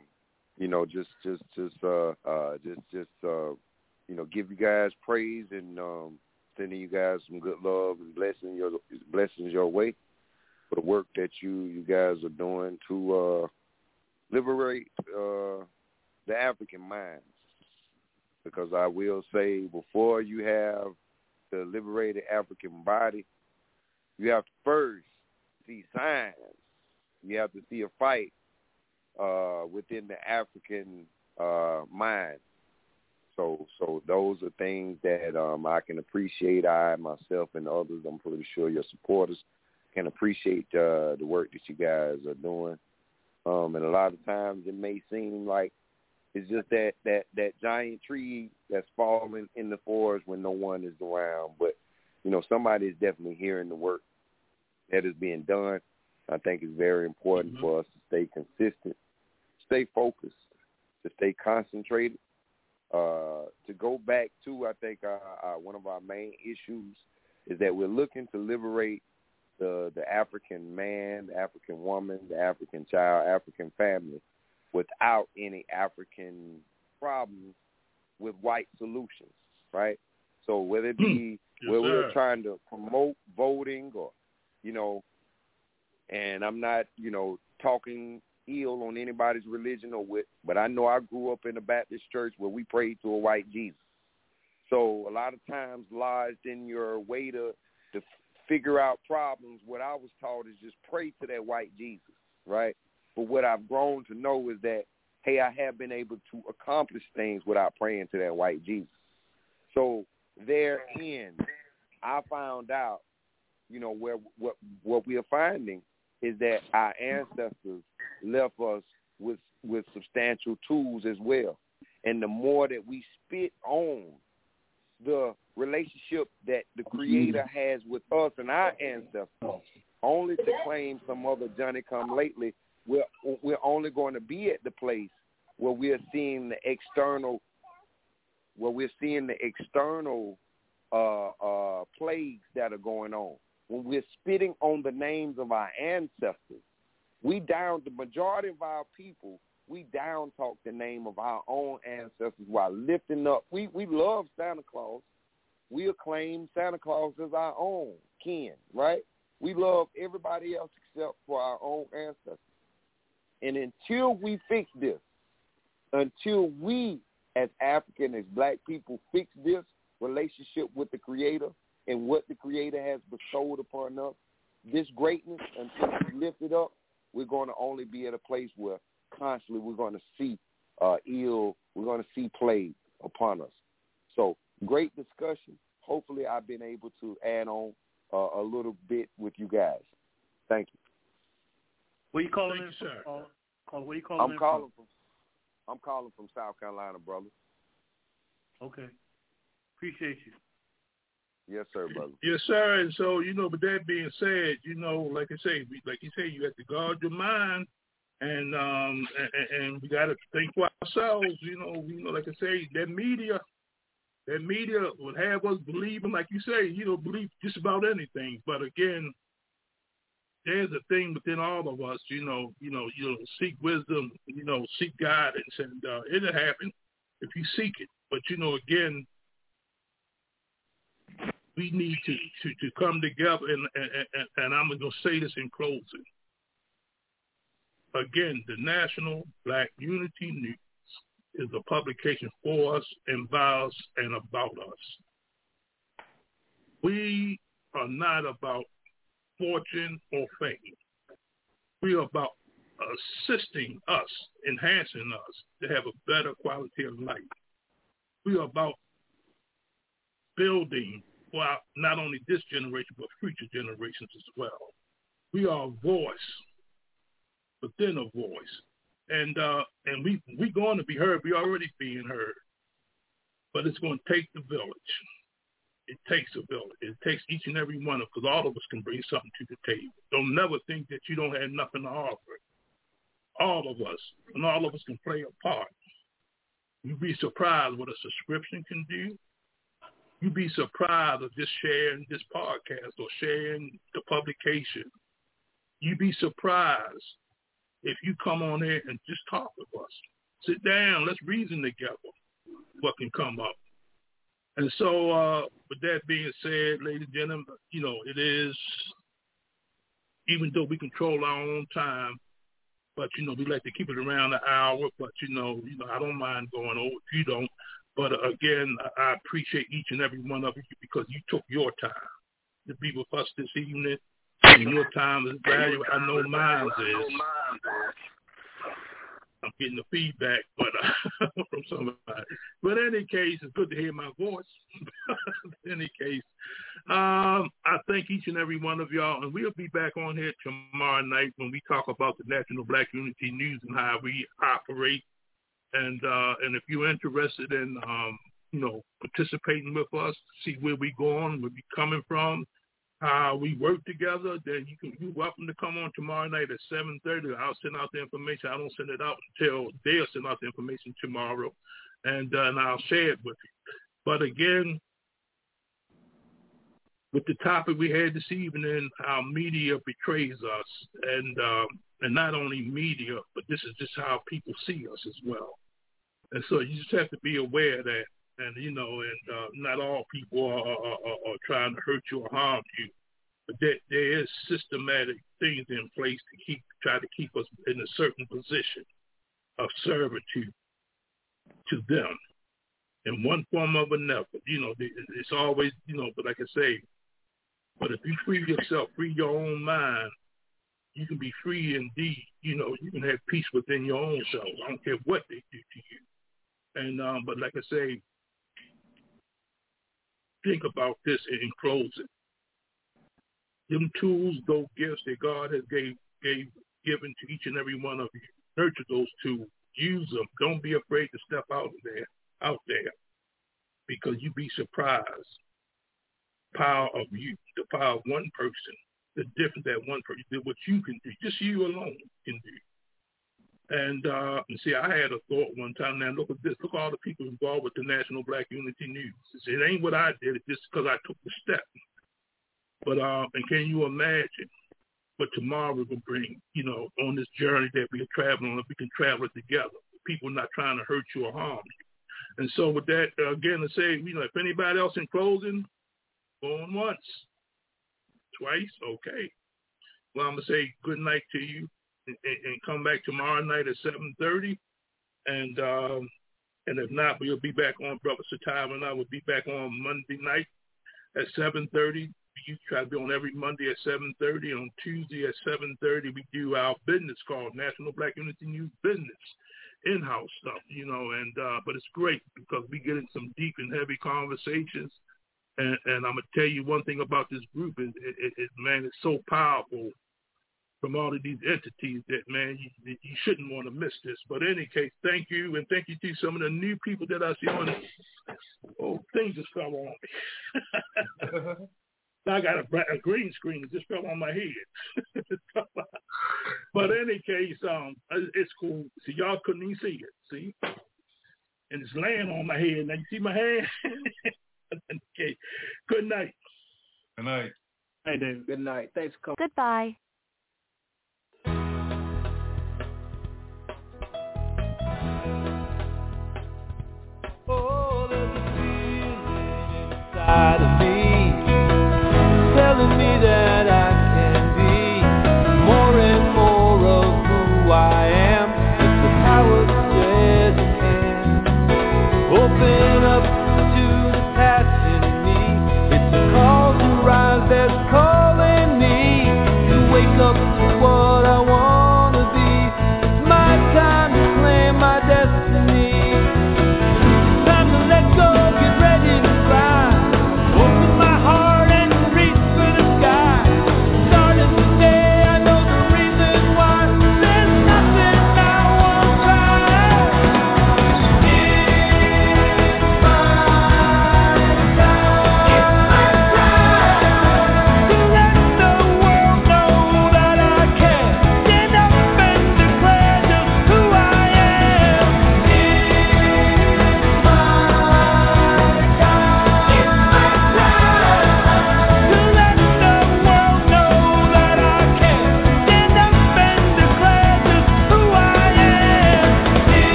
give you guys praise and sending you guys some good love and blessings your way for the work that you guys are doing to liberate the African minds. Because I will say, before you have the liberated African body, you have to first see signs. You have to see a fight within the African mind. So those are things that I can appreciate. I, myself, and others, I'm pretty sure your supporters can appreciate the work that you guys are doing. And a lot of times it may seem like it's just that giant tree that's falling in the forest when no one is around. But, somebody is definitely hearing the work that is being done. I think it's very important for us to stay consistent, stay focused, to stay concentrated. To go back to, I think, one of our main issues is that we're looking to liberate the African man, the African woman, the African child, African family without any African problems with white solutions, right? So whether it be where we're trying to promote voting or, and I'm not, talking ill on anybody's religion but I know I grew up in a Baptist church where we prayed to a white Jesus. So a lot of times lodged in your way to figure out problems, what I was taught is just pray to that white Jesus, right? But what I've grown to know is that, hey, I have been able to accomplish things without praying to that white Jesus. So therein, I found out, where what we are finding is that our ancestors left us with substantial tools as well. And the more that we spit on the relationship that the Creator has with us and our ancestors, only to claim some other Johnny-come-lately, we're only going to be at the place where we're seeing the external, plagues that are going on. When we're spitting on the names of our ancestors, the majority of our people, we down talk the name of our own ancestors while lifting up. We love Santa Claus. We acclaim Santa Claus as our own kin, right? We love everybody else except for our own ancestors. And until we fix this, until we as African, as black people fix this relationship with the Creator and what the Creator has bestowed upon us, this greatness, until we lift it up, we're going to only be at a place where constantly we're going to see we're going to see plague upon us. So great discussion. Hopefully I've been able to add on a little bit with you guys. Thank you. Where you calling in, sir? Where you calling in from? I'm calling from South Carolina, brother. Okay. Appreciate you. Yes, sir, brother. Yes, sir. And so, but that being said, like you say, you have to guard your mind, and we got to think for ourselves. Like I say, that media would have us believing, like you say, believe just about anything. But again, there's a thing within all of us, seek wisdom, seek guidance, and it'll happen if you seek it. But again, we need to come together, and I'm going to say this in closing. Again, the National Black Unity News is a publication for us and by us and about us. We are not about fortune or fame. We are about assisting us, enhancing us to have a better quality of life. We are about building for not only this generation, but future generations as well. We are a voice within a voice. And we're going to be heard. We're already being heard. But it's going to take the village. It takes a village. It takes each and every one of us, because all of us can bring something to the table. Don't never think that you don't have nothing to offer. All of us, and all of us can play a part. You'd be surprised what a subscription can do. You'd be surprised of just sharing this podcast or sharing the publication. You'd be surprised if you come on here and just talk with us. Sit down, let's reason together what can come up. And so with that being said, ladies and gentlemen, it is, even though we control our own time, but, we like to keep it around an hour, but, I don't mind going over if you don't. But again, I appreciate each and every one of you because you took your time to be with us this evening. And your time is valuable. I know mine is. I'm getting the feedback, but from somebody. But in any case, it's good to hear my voice. In any case, I thank each and every one of y'all, and we'll be back on here tomorrow night when we talk about the National Black Unity News and how we operate. And if you're interested in participating with us, see where we going, where we coming from, how we work together, then you're welcome to come on tomorrow night at 7:30. I'll send out the information. I don't send it out until they'll send out the information tomorrow, and I'll share it with you. But again, with the topic we had this evening, how media betrays us, and not only media, but this is just how people see us as well. And so you just have to be aware of that. And, not all people are trying to hurt you or harm you. But there is systematic things in place to try to keep us in a certain position of servitude to them in one form or another. It's always, but like I say, but if you free yourself, free your own mind, you can be free indeed. You can have peace within your own self. I don't care what they do to you. And but like I say, think about this in closing. Them tools, those gifts that God has given to each and every one of you, nurture those tools. Use them. Don't be afraid to step out there, because you'd be surprised. Power of you, the power of one person, the difference that one person did, what you can do, just you alone can do. And see, I had a thought one time. Now look at this. Look at all the people involved with the National Black Unity News. It ain't what I did. It's just because I took the step. But and can you imagine what tomorrow will bring? On this journey that we are traveling on, if we can travel it together. People not trying to hurt you or harm you. And so with that, again, to say, if anybody else in closing, going once, twice, okay. Well, I'm gonna say good night to you. And come back tomorrow night at 7:30, and if not, we'll be back on. Brother Satab and I will be back on Monday night at 7:30. You try to be on every Monday at 7:30. On Tuesday at 7:30, we do our business called National Black Unity News Business, in-house stuff, And but it's great because we get in some deep and heavy conversations. And I'm gonna tell you one thing about this group is, man, it's so powerful. From all of these entities that, man, you shouldn't want to miss this. But in any case, thank you, and thank you to some of the new people that I see on it. Oh, things just fell on me. I got a green screen that just fell on my head. But in any case, it's cool. See, y'all couldn't even see it, see? And it's laying on my head. Now, you see my hand? Okay. Good night. Good night. Hey, David. Good night. Thanks for coming. Goodbye. Oh, there's a feeling inside of me.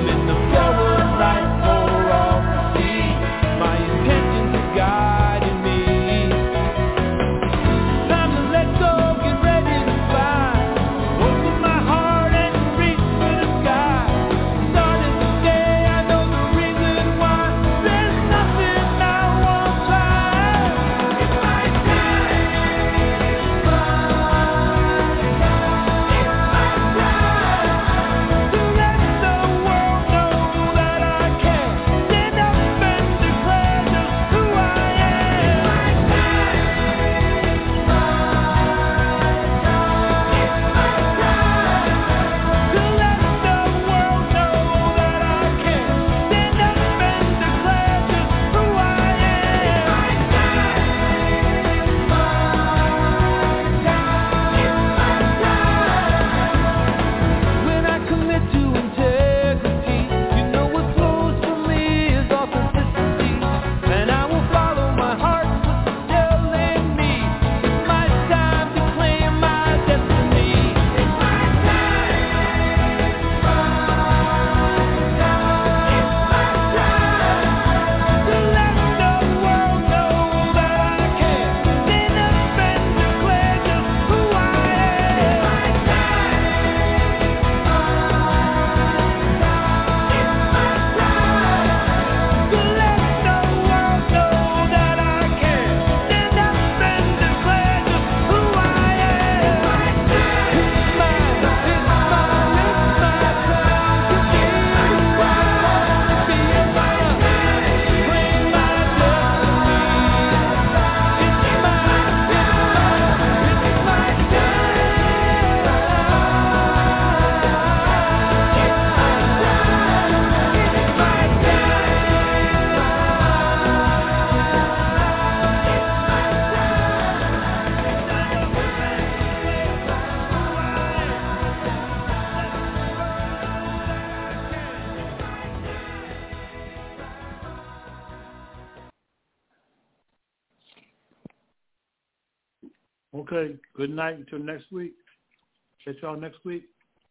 Okay, good night until next week. Catch y'all next week.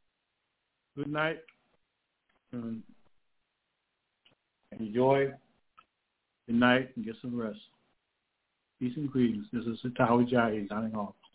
Good night. Enjoy. Good night and get some rest. Peace and greetings. This is Sitawi Jai signing off.